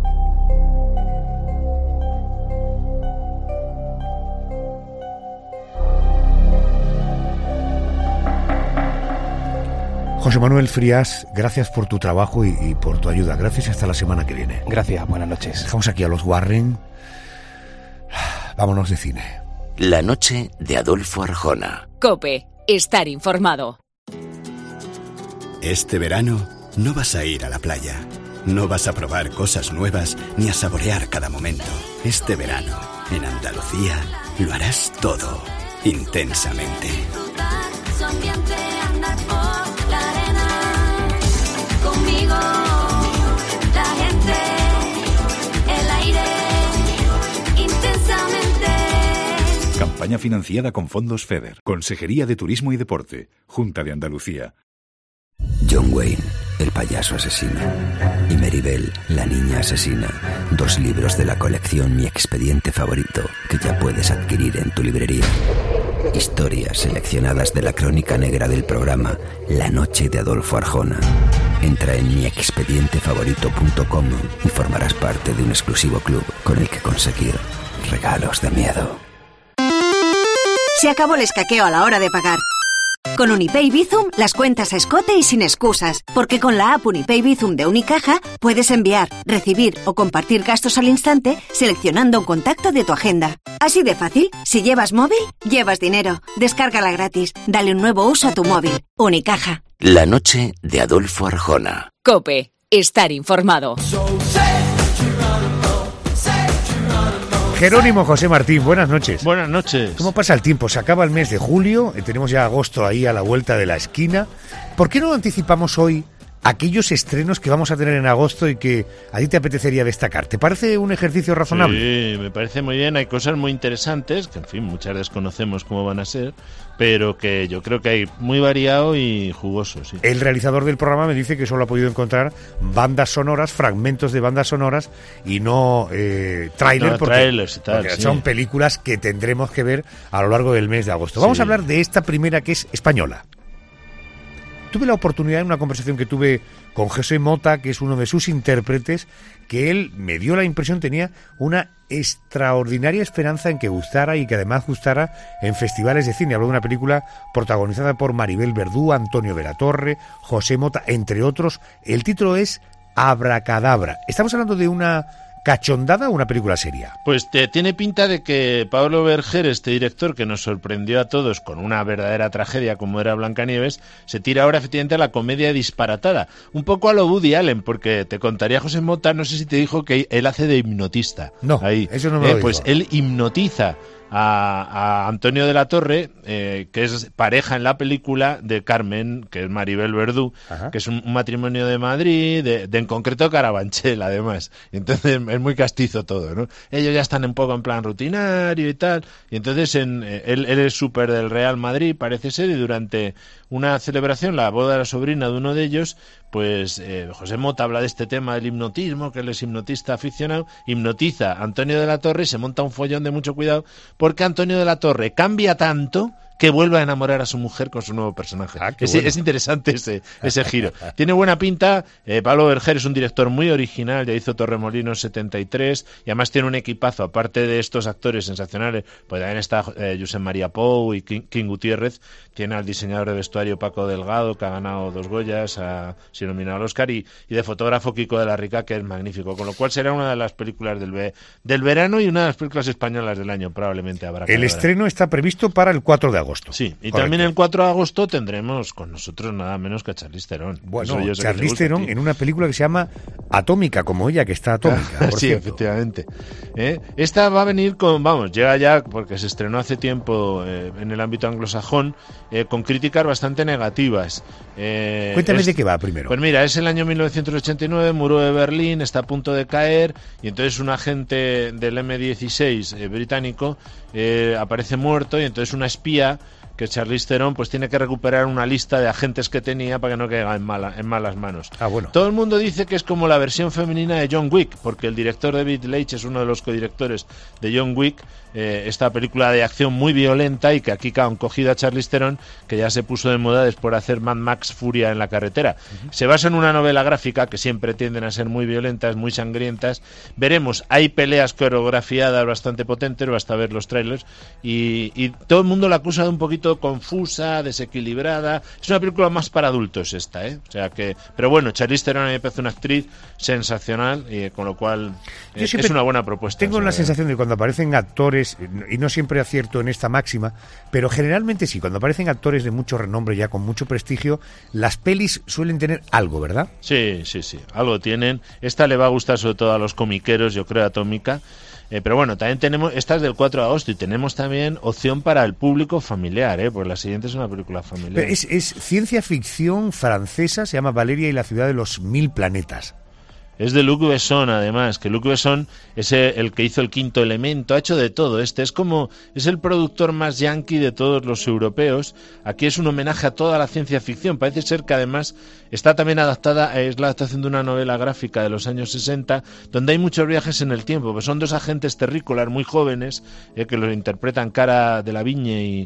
José Manuel Frías, gracias por tu trabajo y, y por tu ayuda. Gracias y hasta la semana que viene. Gracias, buenas noches. Dejamos aquí a los Warren. Vámonos de cine. La noche de Adolfo Arjona. COPE, estar informado. Este verano no vas a ir a la playa, no vas a probar cosas nuevas ni a saborear cada momento. Este verano, en Andalucía, lo harás todo intensamente. Conmigo, la gente, el aire, intensamente. Campaña financiada con fondos FEDER, Consejería de Turismo y Deporte, Junta de Andalucía. John Wayne, el payaso asesino, y Maribel, la niña asesina, dos libros de la colección Mi expediente favorito que ya puedes adquirir en tu librería. Historias seleccionadas de la crónica negra del programa La noche de Adolfo Arjona. Entra en mi expediente favorito punto com y formarás parte de un exclusivo club con el que conseguir regalos de miedo. Se acabó el escaqueo a la hora de pagar. Con Unipay Bizum, las cuentas a escote y sin excusas, porque con la app Unipay Bizum de Unicaja puedes enviar, recibir o compartir gastos al instante seleccionando un contacto de tu agenda. Así de fácil, si llevas móvil, llevas dinero. Descárgala gratis, dale un nuevo uso a tu móvil. Unicaja. La noche de Adolfo Arjona. COPE, estar informado. Jerónimo José Martín, buenas noches. Buenas noches. ¿Cómo pasa el tiempo? Se acaba el mes de julio, tenemos ya agosto ahí a la vuelta de la esquina. ¿Por qué no anticipamos hoy aquellos estrenos que vamos a tener en agosto y que a ti te apetecería destacar? ¿Te parece un ejercicio razonable? Sí, me parece muy bien. Hay cosas muy interesantes, que en fin, muchas desconocemos cómo van a ser, pero que yo creo que hay muy variado y jugoso, sí. El realizador del programa me dice que solo ha podido encontrar bandas sonoras, fragmentos de bandas sonoras y no eh, tráiler, no, porque, trailers y tal, porque sí. Son películas que tendremos que ver a lo largo del mes de agosto. Vamos sí. a hablar de esta primera, que es española. Tuve la oportunidad en una conversación que tuve con José Mota, que es uno de sus intérpretes, que él me dio la impresión, tenía una extraordinaria esperanza en que gustara y que además gustara en festivales de cine. Habló de una película protagonizada por Maribel Verdú, Antonio Veratorre, José Mota, entre otros. El título es Abracadabra. Estamos hablando de una cachondada o una película seria. Pues te, tiene pinta de que Pablo Berger, este director que nos sorprendió a todos con una verdadera tragedia como era Blancanieves, se tira ahora efectivamente a la comedia disparatada, un poco a lo Woody Allen, porque te contaría José Mota, no sé si te dijo que él hace de hipnotista. No, ahí, eso no me eh, lo Pues dijo. él hipnotiza a, a Antonio de la Torre, eh, que es pareja en la película de Carmen, que es Maribel Verdú, Ajá. que es un, un matrimonio de Madrid, de, de en concreto Carabanchel, además. Entonces es muy castizo todo, ¿no? Ellos ya están un poco en plan rutinario y tal, y entonces en, eh, él, él es súper del Real Madrid, parece ser, y durante una celebración, la boda de la sobrina de uno de ellos, pues eh, José Mota habla de este tema del hipnotismo, que él es hipnotista aficionado, hipnotiza a Antonio de la Torre y se monta un follón de mucho cuidado, porque Antonio de la Torre cambia tanto que vuelva a enamorar a su mujer con su nuevo personaje. Ah, es, bueno. es interesante ese, ese giro. Tiene buena pinta. Eh, Pablo Berger es un director muy original, ya hizo Torremolinos setenta y tres, y además tiene un equipazo, aparte de estos actores sensacionales, pues también está eh, Josep María Pou y King, King Gutiérrez, tiene al diseñador de vestuario Paco Delgado, que ha ganado dos Goyas, ha sido nominado al Oscar, y, y de fotógrafo Kiko de la Rica, que es magnífico, con lo cual será una de las películas del, ve, del verano y una de las películas españolas del año, probablemente habrá. El estreno está previsto para el cuatro de agosto. Sí, y Correcto. También el cuatro de agosto tendremos con nosotros nada menos que a Charlize Theron. Bueno, Charlize Theron en una película que se llama Atómica, como ella, que está atómica. Por sí, cierto. efectivamente. ¿Eh? Esta va a venir con, vamos, llega ya, porque se estrenó hace tiempo eh, en el ámbito anglosajón, eh, con críticas bastante negativas. Eh, Cuéntame es, de qué va primero. Pues mira, es el año mil novecientos ochenta y nueve, muro de Berlín, está a punto de caer, y entonces un agente del eme dieciséis eh, británico eh, aparece muerto, y entonces una espía, que Charlize Theron, pues tiene que recuperar una lista de agentes que tenía para que no caiga en, mala, en malas manos. Ah, bueno. Todo el mundo dice que es como la versión femenina de John Wick, porque el director David Leitch es uno de los codirectores de John Wick, eh, esta película de acción muy violenta, y que aquí han cogido a Charlize Theron, que ya se puso de moda después de hacer Mad Max Furia en la carretera. Uh-huh. Se basa en una novela gráfica que siempre tienden a ser muy violentas, muy sangrientas. Veremos, hay peleas coreografiadas bastante potentes, basta ver los trailers, y, y todo el mundo la acusa de un poquito confusa, desequilibrada. Es una película más para adultos esta, ¿eh? O sea que, pero bueno, Charlize Theron a mí me parece una actriz sensacional, y con lo cual eh, es una buena propuesta. Tengo la sensación de que cuando aparecen actores, y no siempre acierto en esta máxima, pero generalmente sí, cuando aparecen actores de mucho renombre, ya con mucho prestigio, las pelis suelen tener algo, ¿verdad? Sí, sí, sí, algo tienen. Esta le va a gustar sobre todo a los comiqueros, yo creo, Atómica. Eh, pero bueno, también tenemos, esta es del cuatro de agosto, y tenemos también opción para el público familiar, ¿eh? Pues la siguiente es una película familiar. Pero es, es ciencia ficción francesa, se llama Valeria y la ciudad de los mil planetas. Es de Luc Besson, además, que Luc Besson es el que hizo El quinto elemento, ha hecho de todo. Este es como, es el productor más yankee de todos los europeos. Aquí es un homenaje a toda la ciencia ficción. Parece ser que además está también adaptada, es la adaptación de una novela gráfica de los años sesenta, donde hay muchos viajes en el tiempo. Pues son dos agentes terrícolas muy jóvenes, eh, que los interpretan Cara de la Viñe y,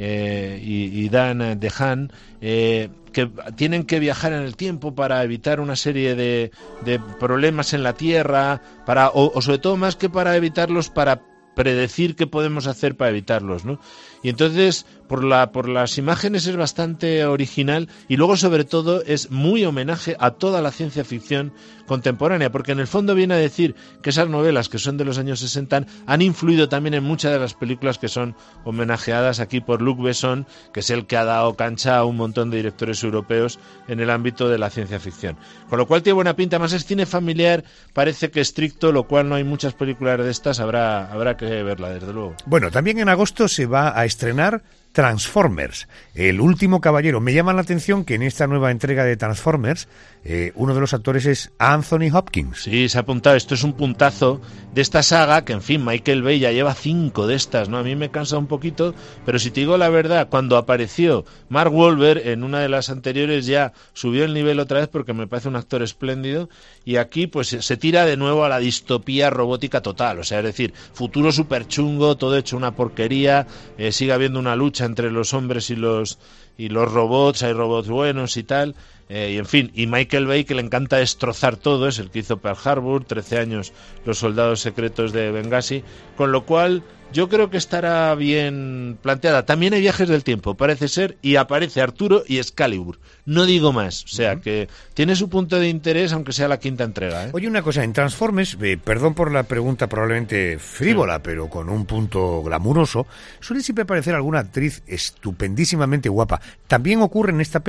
eh, y, y Dan DeHaan, eh, que tienen que viajar en el tiempo para evitar una serie de, de problemas en la Tierra, para o, o sobre todo más que para evitarlos, para predecir qué podemos hacer para evitarlos, ¿no? Y entonces, por la por las imágenes es bastante original, y luego sobre todo es muy homenaje a toda la ciencia ficción contemporánea, porque en el fondo viene a decir que esas novelas que son de los años sesenta han influido también en muchas de las películas que son homenajeadas aquí por Luc Besson, que es el que ha dado cancha a un montón de directores europeos en el ámbito de la ciencia ficción. Con lo cual tiene buena pinta, más es cine familiar, parece que estricto, lo cual no hay muchas películas de estas, habrá, habrá que verla, desde luego. Bueno, también en agosto se va a estrenar Transformers, el último caballero. Me llama la atención que en esta nueva entrega de Transformers eh, uno de los actores es Anthony Hopkins. Sí, se ha apuntado. Esto es un puntazo de esta saga, que en fin, Michael Bay ya lleva cinco de estas, ¿no? A mí me cansa un poquito, pero si te digo la verdad, cuando apareció Mark Wahlberg en una de las anteriores ya subió el nivel otra vez, porque me parece un actor espléndido, y aquí pues se tira de nuevo a la distopía robótica total, o sea, es decir, futuro súper chungo, todo hecho una porquería, eh, sigue habiendo una lucha entre los hombres y los y los robots, hay robots buenos y tal, eh, y en fin, y Michael Bay, que le encanta destrozar todo, es el que hizo Pearl Harbor, trece años, Los soldados secretos de Benghazi, con lo cual yo creo que estará bien planteada. También hay viajes del tiempo, parece ser, y aparece Arturo y Excalibur. No digo más, o sea, uh-huh. que tiene su punto de interés, aunque sea la quinta entrega, ¿eh? Oye, una cosa, en Transformers, eh, perdón por la pregunta probablemente frívola, sí, pero con un punto glamuroso, suele siempre aparecer alguna actriz estupendísimamente guapa. ¿También ocurre en esta peli?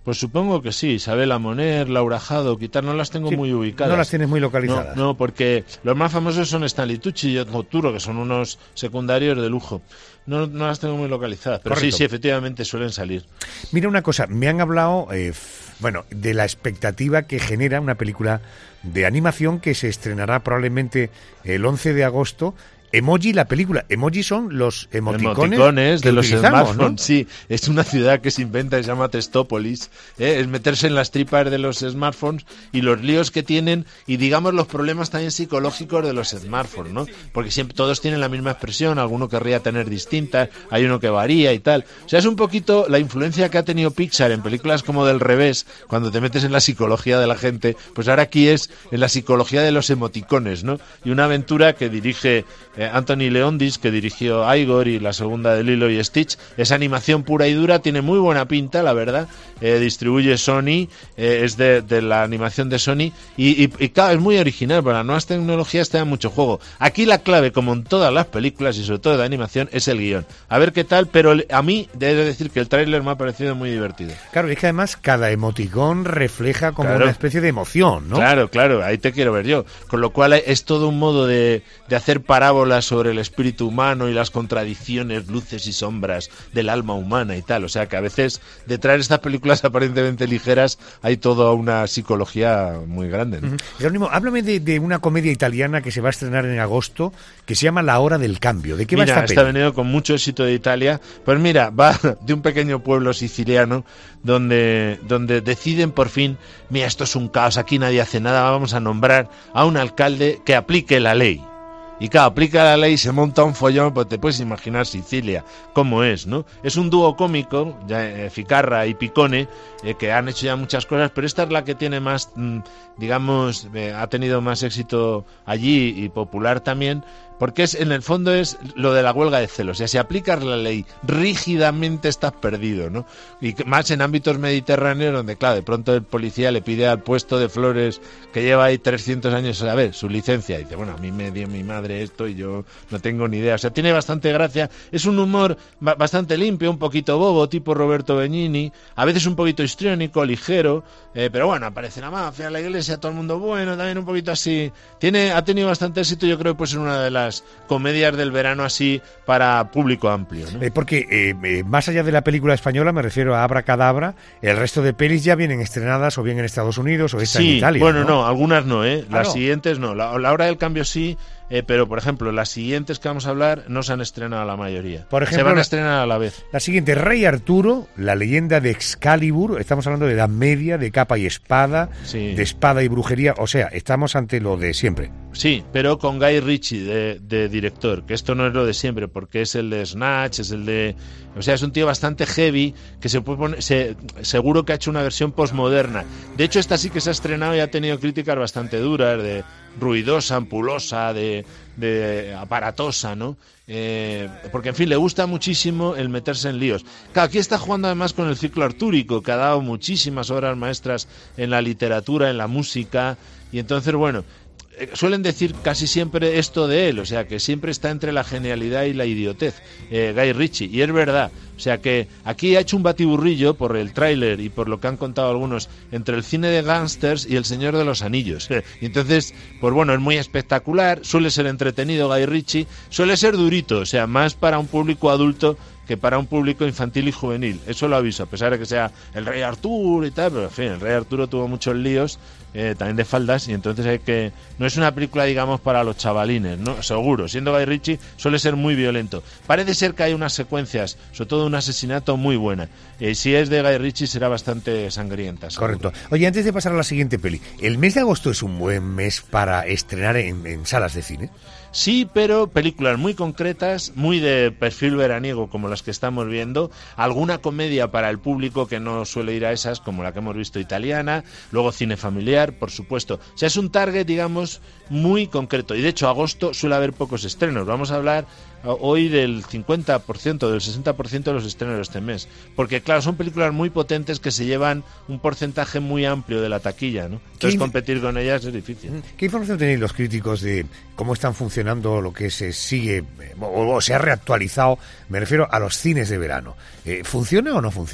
Pues supongo que sí, Isabel Amoner, Laura Jado, quitar, no las tengo sí, muy ubicadas. No las tienes muy localizadas. No, no, porque los más famosos son Stanley Tucci y Oturo, que son unos secundarios de lujo. No, no las tengo muy localizadas, pero Correcto. sí, sí, efectivamente suelen salir. Mira una cosa, me han hablado, eh, bueno, de la expectativa que genera una película de animación que se estrenará probablemente el once de agosto. Emoji, la película. Emoji son los emoticones, emoticones de los smartphones, ¿no? Sí, es una ciudad que se inventa y se llama Testópolis. ¿eh? Es meterse en las tripas de los smartphones y los líos que tienen y, digamos, los problemas también psicológicos de los smartphones, ¿no? Porque siempre todos tienen la misma expresión, alguno querría tener distintas, hay uno que varía y tal. O sea, es un poquito la influencia que ha tenido Pixar en películas como Del Revés, cuando te metes en la psicología de la gente, pues ahora aquí es en la psicología de los emoticones, ¿no? Y una aventura que dirige eh, Anthony Leondis, que dirigió Igor y la segunda de Lilo y Stitch. Es animación pura y dura, tiene muy buena pinta, la verdad. Eh, distribuye Sony, eh, es de, de la animación de Sony y, y, y claro, es muy original, para las nuevas tecnologías te da mucho juego. Aquí la clave, como en todas las películas y sobre todo de animación, es el guión. A ver qué tal, pero a mí debo decir que el tráiler me ha parecido muy divertido. Claro, es que además cada emoticón refleja como claro. una especie de emoción, ¿no? Claro, claro, ahí te quiero ver yo. Con lo cual es todo un modo de, de hacer parábolas sobre el espíritu humano y las contradicciones, luces y sombras del alma humana y tal. O sea que a veces de traer estas películas aparentemente ligeras hay toda una psicología muy grande, ¿no? Uh-huh. Jerónimo, háblame de, de una comedia italiana que se va a estrenar en agosto que se llama La Hora del Cambio. ¿De qué mira, va esta peli? Está venido con mucho éxito de Italia. Pues mira, va de un pequeño pueblo siciliano donde, donde deciden por fin, mira, esto es un caos, aquí nadie hace nada, vamos a nombrar a un alcalde que aplique la ley. Y claro, aplica la ley, se monta un follón, pues te puedes imaginar Sicilia, cómo es, ¿no? Es un dúo cómico, ya, eh, Ficarra y Picone, eh, que han hecho ya muchas cosas, pero esta es la que tiene más, mm, digamos, eh, ha tenido más éxito allí y popular también, porque es en el fondo es lo de la huelga de celos. O sea, si aplicas la ley rígidamente estás perdido, ¿no? Y más en ámbitos mediterráneos donde, claro, de pronto el policía le pide al puesto de flores que lleva ahí trescientos años, a ver, su licencia. Y dice, bueno, a mí me dio mi madre esto y yo no tengo ni idea. O sea, tiene bastante gracia. Es un humor ba- bastante limpio, un poquito bobo, tipo Roberto Benigni. A veces un poquito histriónico, ligero. Eh, pero bueno, aparece la mafia, la iglesia, todo el mundo bueno, también un poquito así. Tiene, ha tenido bastante éxito, yo creo que puede ser una de las comedias del verano así para público amplio, ¿no? Eh, porque eh, eh, más allá de la película española, me refiero a Abracadabra, el resto de pelis ya vienen estrenadas o bien en Estados Unidos o esta sí, en Italia. Bueno, no, no algunas no, ¿eh? Ah, las no. siguientes no. La, la hora del cambio sí, eh, pero por ejemplo, las siguientes que vamos a hablar no se han estrenado la mayoría. Por ejemplo, se van a la, estrenar a la vez. La siguiente, Rey Arturo, la leyenda de Excalibur. Estamos hablando de Edad Media, de capa y espada, sí. de espada y brujería. O sea, estamos ante lo de siempre. Sí, pero con Guy Ritchie de, de director, que esto no es lo de siempre, porque es el de Snatch, es el de... O sea, es un tío bastante heavy, que se puede poner, se, seguro que ha hecho una versión postmoderna. De hecho, esta sí que se ha estrenado y ha tenido críticas bastante duras, de ruidosa, ampulosa, de, de aparatosa, ¿no? Eh, porque, en fin, le gusta muchísimo el meterse en líos. Claro, aquí está jugando además con el ciclo artúrico, que ha dado muchísimas obras maestras en la literatura, en la música, y entonces, bueno... Suelen decir casi siempre esto de él, o sea, que siempre está entre la genialidad y la idiotez, eh, Guy Ritchie, y es verdad. O sea, que aquí ha hecho un batiburrillo por el tráiler y por lo que han contado algunos entre el cine de gángsters y El Señor de los Anillos. Y entonces, pues bueno, es muy espectacular, suele ser entretenido Guy Ritchie, suele ser durito, o sea, más para un público adulto que para un público infantil y juvenil. Eso lo aviso, a pesar de que sea el Rey Arturo y tal, pero en fin, el Rey Arturo tuvo muchos líos, eh, también de faldas, y entonces hay que... No es una película, digamos, para los chavalines, ¿no? Seguro, siendo Guy Ritchie, suele ser muy violento. Parece ser que hay unas secuencias, sobre todo un asesinato muy buena. Eh, si es de Guy Ritchie, será bastante sangrienta. Seguro. Correcto. Oye, antes de pasar a la siguiente peli, ¿el mes de agosto es un buen mes para estrenar en, en salas de cine? Sí, pero películas muy concretas, muy de perfil veraniego como las que estamos viendo, alguna comedia para el público que no suele ir a esas, como la que hemos visto italiana, luego cine familiar, por supuesto. O sea, es un target, digamos, muy concreto. Y de hecho, agosto suele haber pocos estrenos. Vamos a hablar hoy del cincuenta por ciento, del sesenta por ciento de los estrenos de este mes. Porque, claro, son películas muy potentes que se llevan un porcentaje muy amplio de la taquilla, ¿no? Entonces, competir con ellas es difícil. ¿Qué información tenéis los críticos de cómo están funcionando lo que se sigue o, o se ha reactualizado? Me refiero a los cines de verano. Eh, ¿Funciona o no funciona?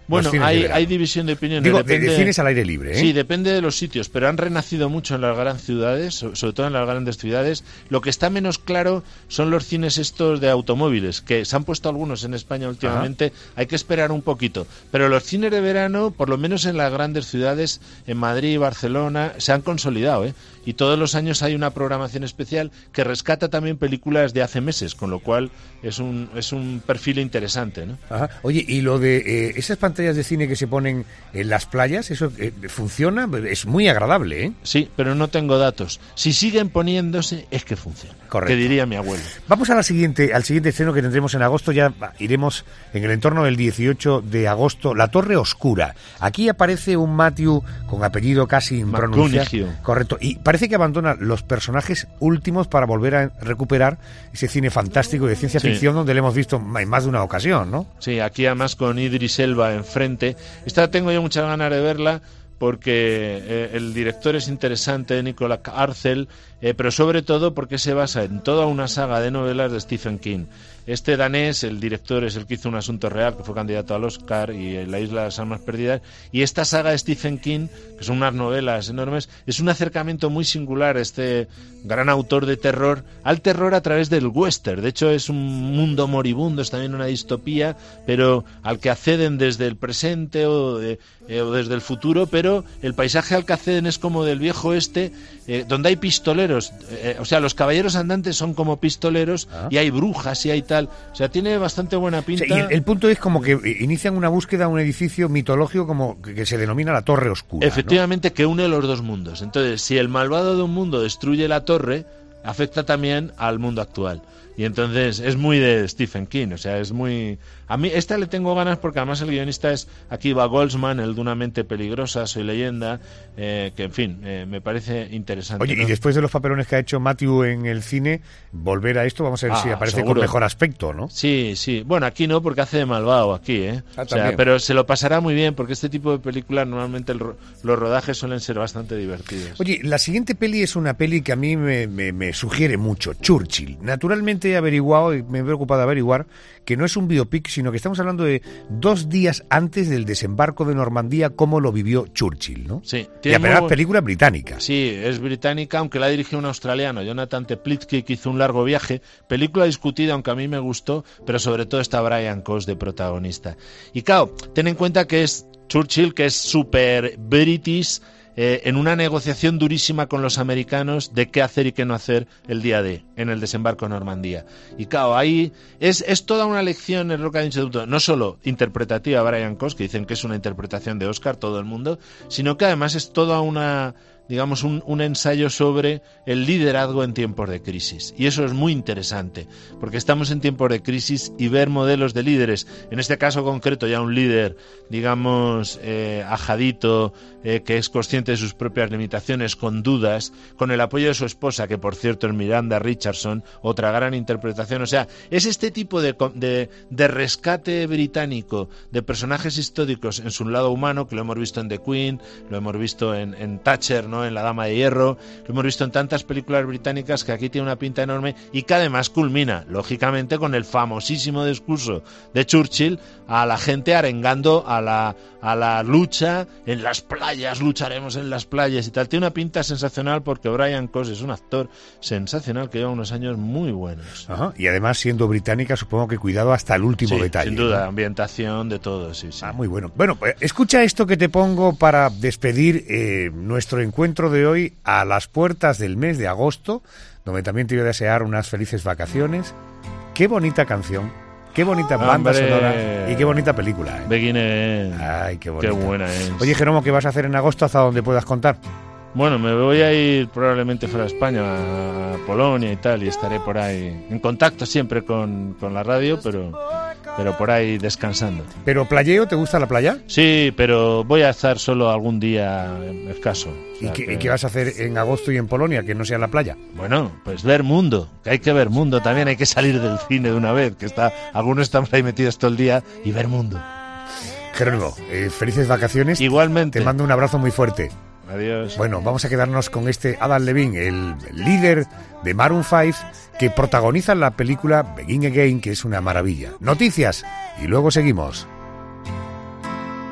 Bueno, cines hay, de verano. hay división de opiniones. Digo, depende, de cines al aire libre, ¿eh? Sí, depende de los sitios, pero han renacido mucho en las grandes ciudades, sobre todo en las grandes ciudades. Lo que está menos claro son los cines estos de automóviles, que se han puesto algunos en España últimamente. Ajá. Hay que esperar un poquito. Pero los cines de verano, por lo menos en las grandes ciudades, en Madrid y Barcelona, se han consolidado, ¿eh? Y todos los años hay una programación especial que rescata también películas de hace meses, con lo cual es un, es un perfil interesante, ¿no? Ajá. Oye, y lo de eh, esas pantallas de cine que se ponen en las playas, ¿eso eh, funciona? Es muy agradable, ¿eh? Sí, pero no tengo datos. Si siguen poniéndose, es que funciona. Correcto. Que diría mi abuelo. Vamos a la siguiente, al siguiente estreno que tendremos en agosto. Ya iremos en el entorno del dieciocho de agosto. La Torre Oscura. Aquí aparece un Matthew con apellido casi impronunciable. Correcto. Y parece que abandona los personajes últimos para volver a recuperar ese cine fantástico de ciencia Sí. ficción donde le hemos visto en más de una ocasión, ¿no? Sí, aquí además con Idris Elba enfrente. Esta tengo yo muchas ganas de verla porque eh, el director es interesante, Nicolas Arcel, eh, pero sobre todo porque se basa en toda una saga de novelas de Stephen King. Este danés, el director, es el que hizo Un asunto real, que fue candidato al Oscar, y La isla de las almas perdidas. Y esta saga de Stephen King, que son unas novelas enormes, es un acercamiento muy singular, este gran autor de terror, al terror a través del western. De hecho, es un mundo moribundo, es también una distopía, pero al que acceden desde el presente o, de, eh, o desde el futuro, pero el paisaje al que acceden es como del viejo oeste, eh, donde hay pistoleros. Eh, o sea, los caballeros andantes son como pistoleros, ah. y hay brujas y hay tal. O sea, tiene bastante buena pinta. O sea, y el, el punto es como que inician una búsqueda a un edificio mitológico como que, que se denomina la Torre Oscura. Efectivamente, ¿no? Que une los dos mundos. Entonces, si el malvado de un mundo destruye la torre, afecta también al mundo actual. Y entonces es muy de Stephen King, o sea, es muy... A mí esta le tengo ganas porque además el guionista es Akiva Goldsman, el de Una mente peligrosa, Soy leyenda, eh, que en fin, eh, me parece interesante. Oye, ¿no? Y después de los papelones que ha hecho Matthew en el cine, volver a esto, vamos a ver ah, si aparece seguro. Con mejor aspecto, ¿no? Sí, sí. Bueno, aquí no, porque hace de malvado aquí, ¿eh? Ah, o sea, pero se lo pasará muy bien porque este tipo de películas normalmente el, los rodajes suelen ser bastante divertidos. Oye, la siguiente peli es una peli que a mí me, me, me sugiere mucho, Churchill. Naturalmente he averiguado y me he preocupado de averiguar que no es un biopic, sino que estamos hablando de dos días antes del desembarco de Normandía, cómo lo vivió Churchill, ¿no? Sí. Y la primera película británica. Sí, es británica, aunque la dirigió un australiano, Jonathan Teplitsky, que hizo Un largo viaje. Película discutida, aunque a mí me gustó, pero sobre todo está Brian Cox de protagonista. Y claro, ten en cuenta que es Churchill, que es súper british, Eh, en una negociación durísima con los americanos de qué hacer y qué no hacer el día D, en el desembarco en Normandía. Y claro, ahí es, es toda una lección, es lo que ha dicho, no solo interpretativa Brian Cox, que dicen que es una interpretación de Oscar, todo el mundo, sino que además es toda una... digamos, un, un ensayo sobre el liderazgo en tiempos de crisis. Y eso es muy interesante, porque estamos en tiempos de crisis y ver modelos de líderes, en este caso concreto ya un líder, digamos, eh, ajadito, eh, que es consciente de sus propias limitaciones, con dudas, con el apoyo de su esposa, que por cierto es Miranda Richardson, otra gran interpretación. O sea, es este tipo de, de, de rescate británico de personajes históricos en su lado humano, que lo hemos visto en The Queen, lo hemos visto en, en Thatcher, ¿no? En La Dama de Hierro, lo hemos visto en tantas películas británicas, que aquí tiene una pinta enorme y que además culmina, lógicamente, con el famosísimo discurso de Churchill a la gente arengando a la, a la lucha en las playas, lucharemos en las playas y tal. Tiene una pinta sensacional porque Brian Cox es un actor sensacional que lleva unos años muy buenos. Ajá. Y además, siendo británica, supongo que cuidado hasta el último sí, detalle. Sin duda, ¿no? Ambientación, de todo, sí, sí. Ah, muy bueno. Bueno, pues escucha esto que te pongo para despedir eh, nuestro encuentro de hoy a las puertas del mes de agosto, donde también te voy a desear unas felices vacaciones. Qué bonita canción, qué bonita ¡Hombre! Banda sonora y qué bonita película, ¿eh? Beginner. Ay, qué bonita. Qué buena es. Oye, Jerónimo, ¿qué vas a hacer en agosto hasta donde puedas contar? Bueno, me voy a ir probablemente fuera de España, a Polonia y tal, y estaré por ahí en contacto siempre con, con la radio, pero, pero por ahí descansando. ¿Pero playeo? ¿Te gusta la playa? Sí, pero voy a estar solo algún día escaso. O sea, ¿Y, qué, que... ¿Y qué vas a hacer en agosto y en Polonia, que no sea en la playa? Bueno, pues ver mundo, que hay que ver mundo también, hay que salir del cine de una vez, que está algunos estamos ahí metidos todo el día, y ver mundo. Jerónimo, eh, felices vacaciones. Igualmente. Te mando un abrazo muy fuerte. Adiós. Bueno, vamos a quedarnos con este Adam Levine, el líder de Maroon cinco, que protagoniza la película Begin Again, que es una maravilla. Noticias y luego seguimos.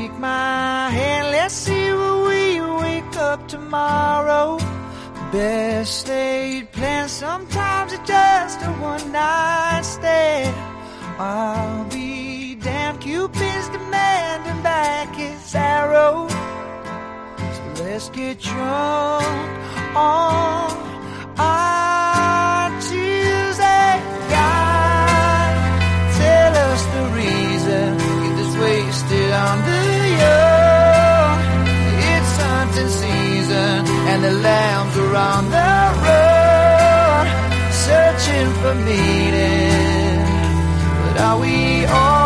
take my hand, let's see where we wake up tomorrow. Best laid plans, sometimes it's just a one night stand. I'll be damned, Cupid's demanding back his arrow. So let's get drunk on our Tuesday. God, tell us the reason, get this wasted on the young. It's hunting season and the lambs are on the road, searching for meaning. But are we all